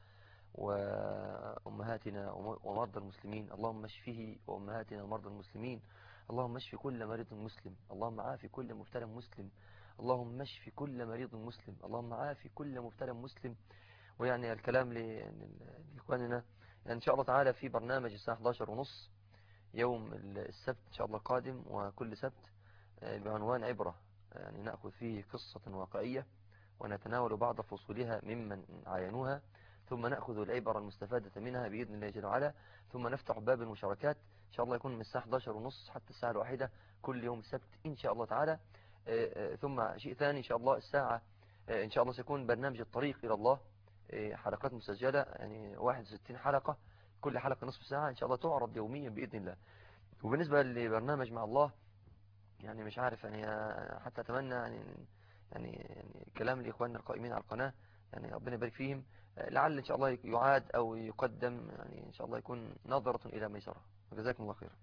وأمهاتنا ومرضى المسلمين. اللهم اشفه وأمهاتنا ومرضى المسلمين. اللهم اشف كل مريض مسلم. اللهم عافي كل مبتلى مسلم. اللهم اشف كل مريض مسلم. اللهم عافي كل مبتلى مسلم. ويعني الكلام لإخواننا يعني إن شاء الله تعالى في برنامج الساعة إحدى عشر وثلاثين يوم السبت إن شاء الله القادم، وكل سبت بعنوان عبرة، يعني نأخذ فيه قصة واقعية ونتناول بعض فصولها ممن عاينوها، ثم نأخذ العبر المستفادة منها بإذن الله جل وعلا، ثم نفتح باب المشاركات إن شاء الله يكون من الساعة إحدى عشر وثلاثين حتى الساعة الواحدة كل يوم السبت إن شاء الله تعالى. ثم شيء ثاني إن شاء الله الساعة إن شاء الله سيكون برنامج الطريق إلى الله، حلقات مسجلة يعني واحد وستين حلقة، كل حلقة نصف ساعة إن شاء الله تعرض يوميا بإذن الله. وبالنسبة لبرنامج مع الله يعني مش عارف يعني حتى أتمنى يعني يعني, يعني كلام لإخواننا القائمين على القناة يعني ربنا يبارك فيهم، لعل إن شاء الله يعاد أو يقدم يعني إن شاء الله يكون نظرة إلى ميسرة. وجزاكم الله خير.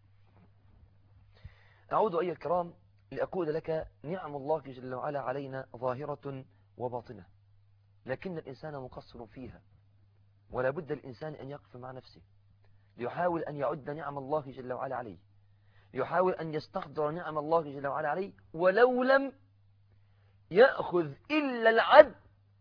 أعود أيها الكرام لأقول لك نعم الله جل وعلا علينا ظاهرة وباطنة، لكن الإنسان مقصر فيها، ولا بد الإنسان أن يقف مع نفسه ليحاول أن يعد نعم الله جل وعلا عليه، يحاول أن يستحضر نعم الله جل وعلا عليه، ولو لم يأخذ إلا العد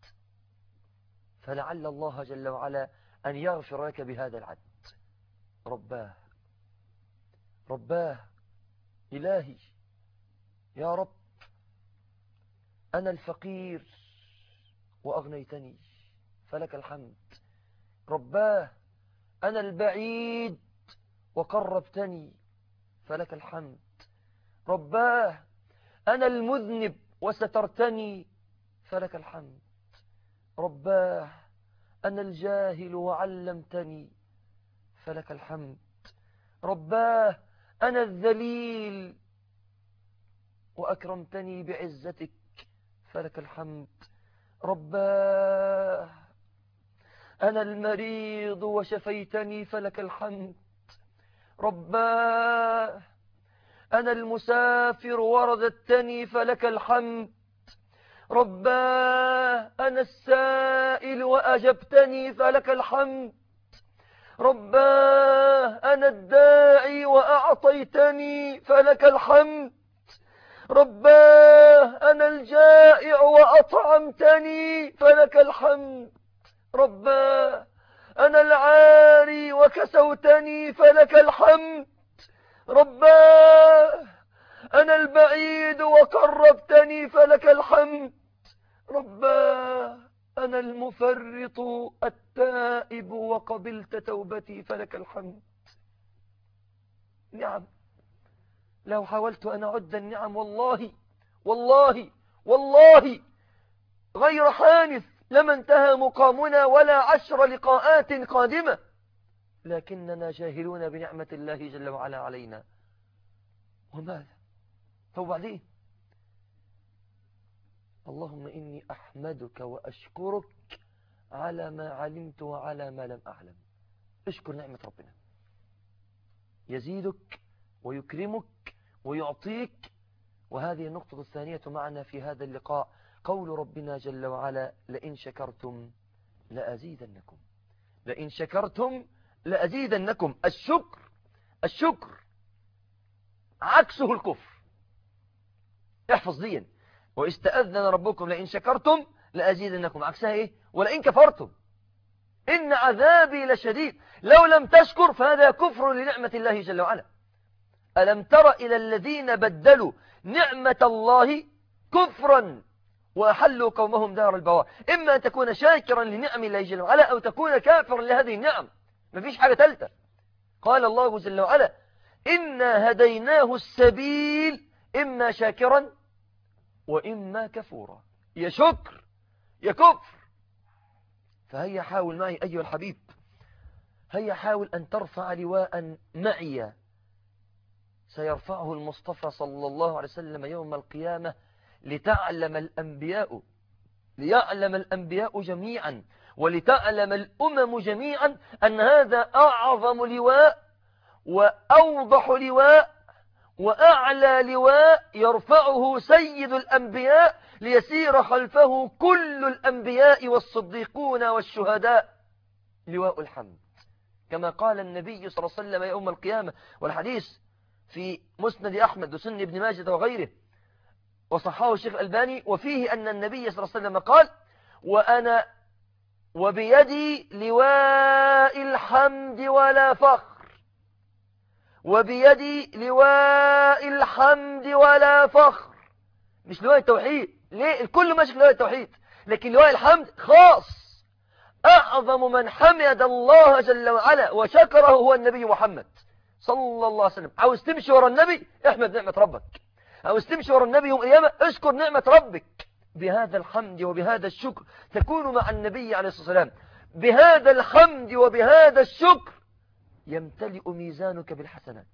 فلعل الله جل وعلا أن يغفر لك بهذا العد. رباه رباه إلهي يا رب أنا الفقير وأغنيتني فلك الحمد. رباه أنا البعيد وقربتني فلك الحمد. رباه أنا المذنب وسترتني فلك الحمد. رباه أنا الجاهل وعلمتني فلك الحمد. رباه أنا الذليل وأكرمتني بعزتك فلك الحمد. رباه أنا المريض وشفيتني فلك الحمد. رباه أنا المسافر ورددتني فلك الحمد. رباه أنا السائل وأجبتني فلك الحمد. رباه أنا الداعي وأعطيتني فلك الحمد. رباه أنا الجائع وأطعمتني فلك الحمد. رباه أنا العاري وكسوتني فلك الحمد. رباه أنا البعيد وقربتني فلك الحمد. رباه أنا المفرط التائب وقبلت توبتي فلك الحمد. نعم لو حاولت أن أعد النعم والله والله والله غير حانث لما انتهى مقامنا ولا عشر لقاءات قادمة، لكننا جاهلون بنعمة الله جل وعلا علينا. وماذا فوبعدين اللهم إني أحمدك وأشكرك على ما علمت وعلى ما لم أعلم. اشكر نعمة ربنا، يزيدك ويكرمك ويعطيك. وهذه النقطة الثانية معنا في هذا اللقاء، قول ربنا جل وعلا لئن شكرتم لأزيدنكم، لئن شكرتم لأزيدنكم. الشكر الشكر عكسه الكفر. احفظ دي، واستأذن ربكم لئن شكرتم لأزيدنكم، عكسها ايه؟ ولئن كفرتم إن عذابي لشديد. لو لم تشكر فهذا كفر لنعمة الله جل وعلا. ألم تر إلى الذين بدلوا نعمة الله كفرا وأحلوا قومهم دار البوار. إما أن تكون شاكرا لنعم الله جل وعلا أو تكون كافرا لهذه النعم، ما فيش حاجة ثالثة. قال الله جل وعلا إنا هديناه السبيل إما شاكرا وإما كفورا. يا شكر يا كفر. فهيا حاول معي أيها الحبيب، هيا حاول أن ترفع لواء معي سيرفعه المصطفى صلى الله عليه وسلم يوم القيامة، لتعلم الأنبياء ليعلم الأنبياء جميعا ولتعلم الأمم جميعا أن هذا أعظم لواء وأوضح لواء وأعلى لواء يرفعه سيد الأنبياء ليسير خلفه كل الأنبياء والصديقون والشهداء، لواء الحمد. كما قال النبي صلى الله عليه وسلم يوم القيامة، والحديث في مسند أحمد وسنن ابن ماجه وغيره وصححه الشيخ الألباني، وفيه أن النبي صلى الله عليه وسلم قال وأنا وبيدي لواء الحمد ولا فخر، وبيدي لواء الحمد ولا فخر. مش لواء التوحيد، ليه؟ الكل ماشي لواء التوحيد، لكن لواء الحمد خاص. أعظم من حمد الله جل وعلا وشكره هو النبي محمد صلى الله عليه وسلم. عاوز تمشي ورا النبي احمد نعمة ربك، عاوز تمشي ورا النبي يوم القيامة اشكر نعمة ربك. بهذا الحمد وبهذا الشكر تكون مع النبي عليه الصلاة والسلام. بهذا الحمد وبهذا الشكر يمتلئ ميزانك بالحسنات.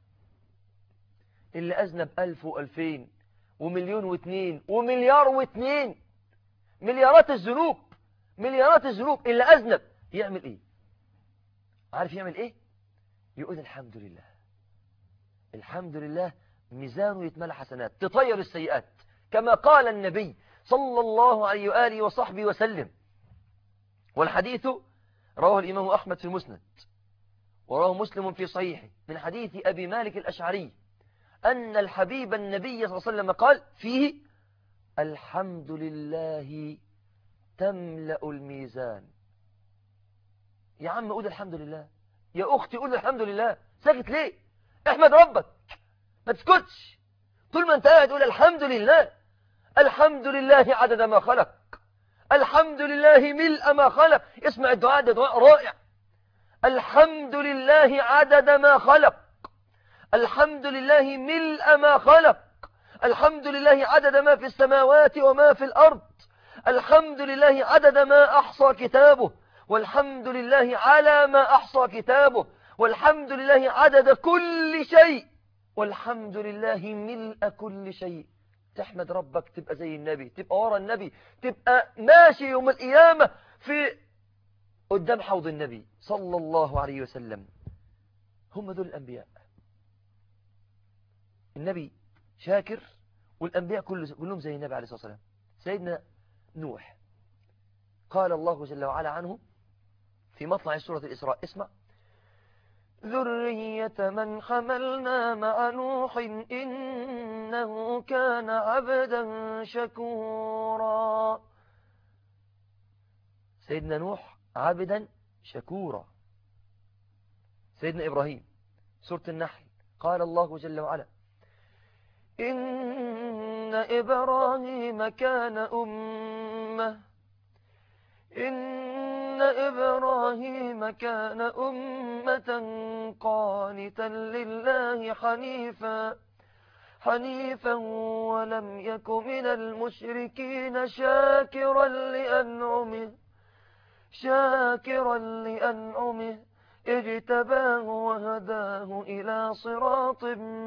اللي أذنب ألف وألفين ومليون واثنين ومليار واثنين، مليارات الذنوب مليارات الذنوب، اللي أذنب يعمل إيه؟ عارف يعمل إيه؟ يقول الحمد لله. الحمد لله ميزانه يتملى حسنات تطير السيئات، كما قال النبي صلى الله عليه وآله وصحبه وسلم. والحديث رواه الإمام أحمد في المسند، ورواه مسلم في صحيحه من حديث أبي مالك الأشعري أن الحبيب النبي صلى الله عليه وسلم قال فيه الحمد لله تملأ الميزان. يا عم قول الحمد لله، يا أختي قول الحمد لله، ساكت ليه؟ احمد ربك، ما تسكتش. طول ما انت قاعد قول الحمد لله. الحمد لله عدد ما خلق، الحمد لله ملء ما خلق. اسمع الدعاء ده، دعاء رائع. الحمد لله عدد ما خلق، الحمد لله ملء ما خلق، الحمد لله عدد ما في السماوات وما في الأرض، الحمد لله عدد ما أحصى كتابه، والحمد لله على ما أحصى كتابه، والحمد لله عدد كل شيء، والحمد لله ملء كل شيء. تحمد ربك تبقى زي النبي، تبقى ورا النبي، تبقى ماشي يوم القيامة في قدام حوض النبي صلى الله عليه وسلم. هم دول الأنبياء. النبي شاكر والأنبياء كلهم زي النبي عليه الصلاة والسلام. سيدنا نوح قال الله جل وعلا عنه في مطلع سورة الإسراء، اسمع: ذرية من حملنا مع نوح إنه كان عبدا شكورا. سيدنا نوح عبدا شكورا. سيدنا إبراهيم سورة النحل قال الله جل وعلا: إن إبراهيم كان أمة إن إبراهيم كان أمة قانتا لله حنيفا حنيفا ولم يك من المشركين شاكرا لأنعمه شاكرا لأنعمه اجتباه وهداه إلى صراط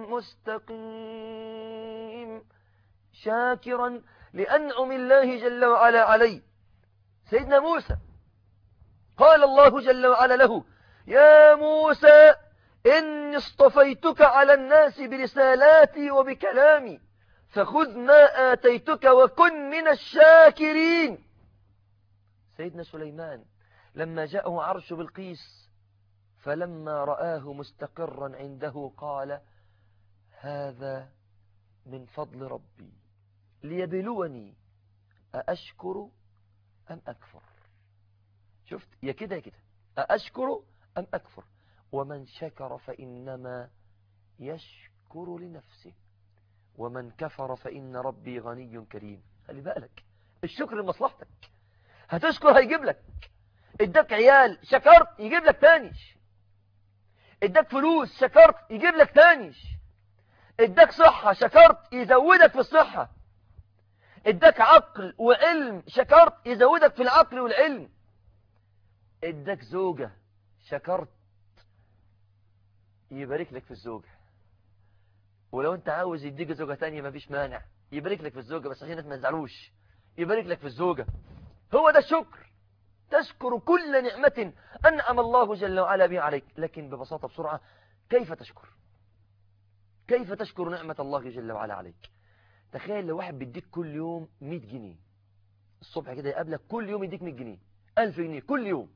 مستقيم. شاكرا لأنعم الله جل وعلا عليه. سيدنا موسى قال الله جل وعلا له: يا موسى إني اصطفيتك على الناس برسالاتي وبكلامي فخذ ما آتيتك وكن من الشاكرين. سيدنا سليمان لما جاءه عرش بلقيس فلما رآه مستقرا عنده قال هذا من فضل ربي ليبلوني أأشكر أم أكفر. شفت يا كده يا كده، أأشكر أم أكفر، ومن شكر فإنما يشكر لنفسه ومن كفر فإن ربي غني كريم. خلي بالك الشكر لمصلحتك، هتشكر هيجيب لك. اداك عيال شكرت يجيب لك تاني، اداك فلوس شكرت يجيب لك تاني، اداك صحة شكرت يزودك في الصحة، اداك عقل وعلم شكرت يزودك في العقل والعلم، اداك زوجة شكرت يبارك لك في الزوجة، ولو انت عاوز يديك زوجة تانية مفيش مانع يبارك لك في الزوجة، بس عشان ما تزعلوش يبارك لك في الزوجة. هو ده الشكر، تشكر كل نعمة أنعم الله جل وعلا بها عليك. لكن ببساطة بسرعة، كيف تشكر؟ كيف تشكر نعمة الله جل وعلا عليك؟ تخيل لو واحد بيديك كل يوم مئة جنيه، الصبح كده يقابلك كل يوم يديك مئة جنيه، ألف جنيه كل يوم،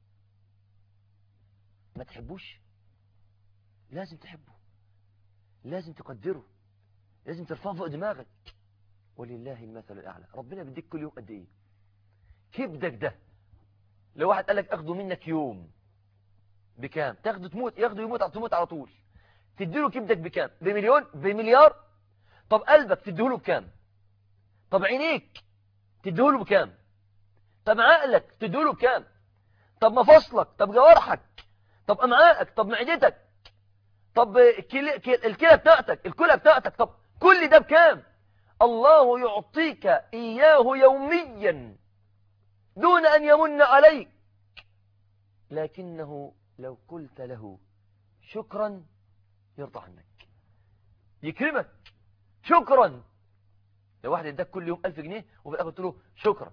ما تحبوش؟ لازم تحبه، لازم تقدره، لازم ترفعه فوق دماغك. ولله المثل الأعلى. ربنا بيديك كل يوم قد إيه؟ كبدك ده لو واحد قالك أخده منك يوم بكام؟ تاخده تموت، ياخده يموت تموت على طول. تديله كبدك بكام؟ بمليون؟ بمليار؟ طب قلبك تديله بكام؟ طب عينيك تديله بكام؟ طب عقلك تديله بكام؟ طب مفاصلك، طب جوارحك، طب أمعائك، طب معدتك، طب الكلى بتاعتك، الكلى بتاعتك، طب كل ده بكام؟ الله يعطيك إياه يوميا دون أن يمن عليك، لكنه لو قلت له شكرا يرضى عنك، يكرمك. شكرا. لو واحد اداك كل يوم ألف جنيه وفي الآخر قلت له شكرا،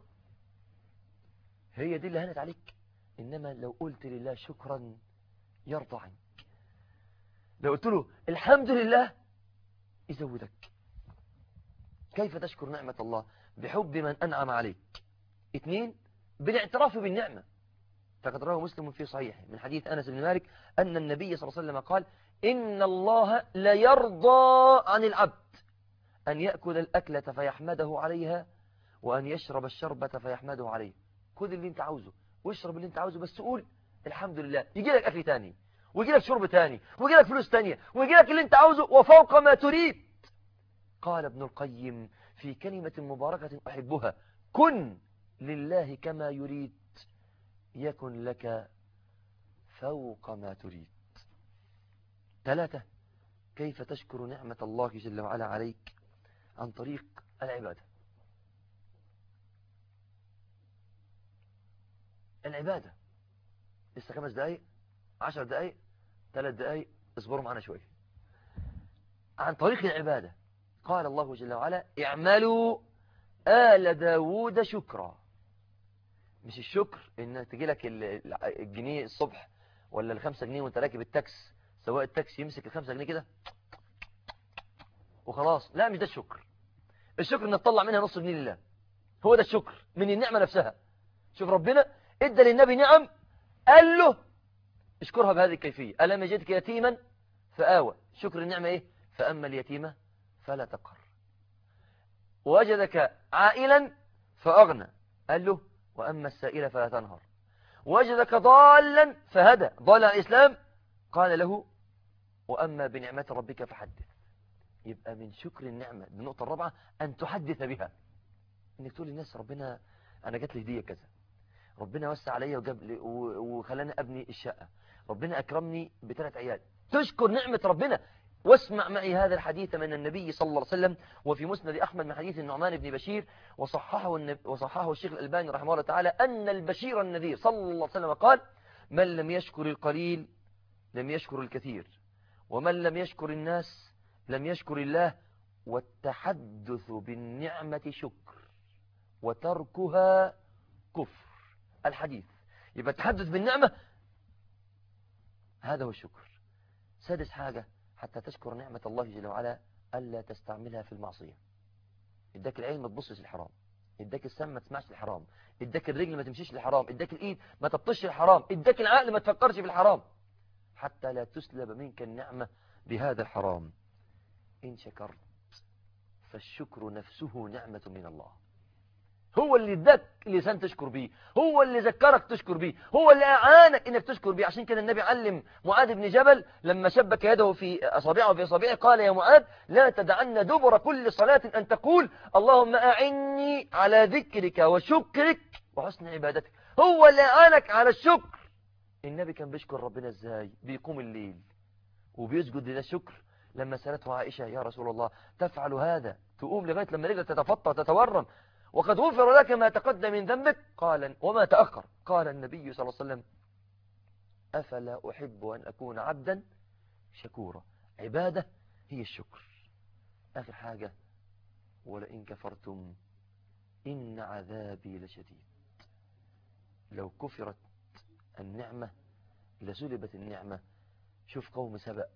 هي دي اللي هنت عليك. إنما لو قلت لله شكرا يرضى عنك. لو قلت له الحمد لله يزودك. كيف تشكر نعمة الله؟ بحب من أنعم عليك. اثنين، بالاعتراف بالنعمة. فقد رواه مسلم في صحيحه من حديث أنس بن مالك أن النبي صلى الله عليه وسلم قال إن الله لا يرضى عن العبد أن يأكل الأكلة فيحمده عليها وأن يشرب الشربة فيحمده عليه. خذ اللي انت عاوزه واشرب اللي انت عاوزه، بس قول الحمد لله. يجي لك أكل تاني ويجي لك شرب تاني ويجي لك فلوس تانية ويجي لك اللي انت عاوزه وفوق ما تريد. قال ابن القيم في كلمة مباركة أحبها: كن لله كما يريد يكن لك فوق ما تريد. ثلاثة، كيف تشكر نعمة الله جل وعلا عليك؟ عن طريق العبادة. العبادة لسه خمس دقايق، عشر دقايق، ثلاث دقايق، اصبروا معنا شوية. عن طريق العبادة قال الله جل وعلا: اعملوا آل داود شكرا. مش الشكر ان تجي لك الجنيه الصبح ولا الخمسة جنيه وانت راكب التاكس، سواء التاكسي يمسك الخمسة جنيه كده وخلاص. لا، مش ده الشكر. الشكر انك تطلع منها نص جنيه لله، هو ده الشكر من النعمة نفسها. شوف ربنا ادى للنبي نعم، قال له اشكرها بهذه الكيفية: ألم يجدك يتيما فآوى. شكر النعمة ايه؟ فأما اليتيمة فلا تقهر. وجدك عائلا فأغنى، قال له: وأما السائل فلا تنهر. وجدك ضالا فهدى، ضال على الإسلام، قال له: وأما بنعمة ربك فحدث. يبقى من شكر النعمة النقطة الرابعة أن تحدث بها، انك تقول للناس ربنا أنا جات لي هدية كذا، ربنا وسع عليا وجاب لي وخلاني أبني الشقة، ربنا أكرمني بثلاث عيال. تشكر نعمة ربنا. واسمع معي هذا الحديث من النبي صلى الله عليه وسلم، وفي مسند أحمد من حديث النعمان بن بشير، وصححه النب... وصححه الشيخ الألباني رحمه الله تعالى، أن البشير النذير صلى الله عليه وسلم قال: من لم يشكر القليل لم يشكر الكثير، ومن لم يشكر الناس لم يشكر الله، والتحدث بالنعمة شكر وتركها كفر. الحديث. يبقى التحدث بالنعمة هذا هو الشكر. سادس حاجة حتى تشكر نعمة الله جل وعلا: ألا تستعملها في المعصية. اداك العين ما تبصش للحرام، اداك السمع ما تسمعش الحرام، اداك الرجل ما تمشيش للحرام، اداك الايد ما تبطش الحرام، اداك العقل ما تفكرش في الحرام، حتى لا تسلب منك النعمة بهذا الحرام. إن شكرت فالشكر نفسه نعمة من الله. هو اللي اداك لسان تشكر بيه، هو اللي ذكرك تشكر بيه، هو اللي أعانك إنك تشكر بيه. عشان كده النبي علم معاذ بن جبل لما شبك يده في أصابعه في أصابعه قال: يا معاذ لا تدعن دبر كل صلاة أن تقول اللهم أعني على ذكرك وشكرك وحسن عبادتك. هو اللي أعانك على الشكر. النبي كان بيشكر ربنا إزاي؟ بيقوم الليل وبيسجد لله الشكر. لما سألته عائشة: يا رسول الله تفعل هذا؟ تقوم لغاية لما رجلك تتفطر تتورم وقد غفر لك ما تقدم من ذنبك؟ قال: وما تأخر؟ قال النبي صلى الله عليه وسلم: أفلا أحب أن أكون عبدا شكورا. عبادة هي الشكر. آخر حاجة: ولئن كفرتم إن عذابي لشديد. لو كفرت النعمة لسلبت النعمة. شوف قوم سبأ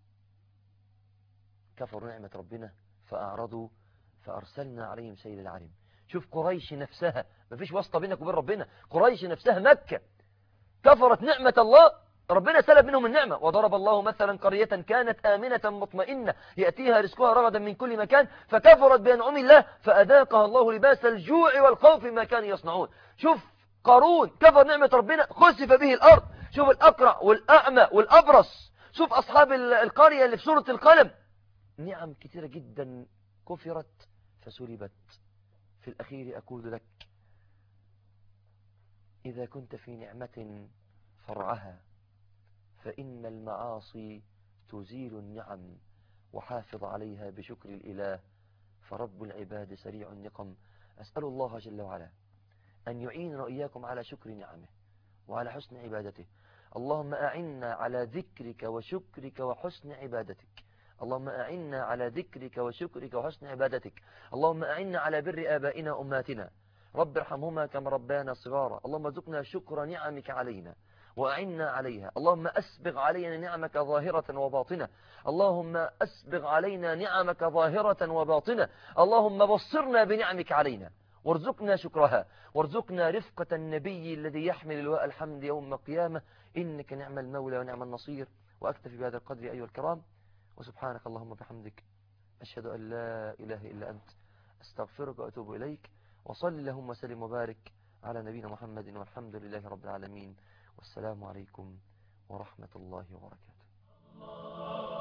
كفروا نعمة ربنا فأعرضوا فأرسلنا عليهم سيل العرم. شوف قريش نفسها، ما فيش واسطة بينك وبين ربنا، قريش نفسها مكة كفرت نعمة الله، ربنا سلب منهم النعمة. وضرب الله مثلا قرية كانت آمنة مطمئنة يأتيها رزقها رغدا من كل مكان فكفرت بأنعم الله فأذاقها الله لباس الجوع والخوف ما كانوا يصنعون. شوف قارون كفر نعمة ربنا خسف به الأرض. شوف الأقرع والأعمى والأبرص. شوف أصحاب القرية اللي في سورة القلم. نعم كثيرة جدا كفرت فسلبت. في الأخير أقول لك: إذا كنت في نعمة فرعها، فإن المعاصي تزيل النعم، وحافظ عليها بشكر الإله، فرب العباد سريع النقم. أسأل الله جل وعلا أن يعيننا وإياكم على شكر نعمه وعلى حسن عبادته. اللهم أعنا على ذكرك وشكرك وحسن عبادتك. اللهم أعنا على ذكرك وشكرك وحسن عبادتك. اللهم أعنا على بر آبائنا وأمهاتنا، رب ارحمهما كما ربانا صغارا. اللهم ارزقنا شكر نعمك علينا وأعنا عليها. اللهم أسبغ علينا نعمك ظاهرة وباطنة. اللهم أسبغ علينا نعمك ظاهرة وباطنة. اللهم بصرنا بنعمك علينا وارزقنا شكرها، وارزقنا رفقة النبي الذي يحمل لواء الحمد يوم القيامة. إنك نعم المولى ونعم النصير. وأكتفي بهذا القدر أيها الكرام، وسبحانك اللهم بحمدك أشهد أن لا إله إلا أنت أستغفرك وأتوب إليك. وصل اللهم وسلم وبارك على نبينا محمد والحمد لله رب العالمين. والسلام عليكم ورحمة الله وبركاته.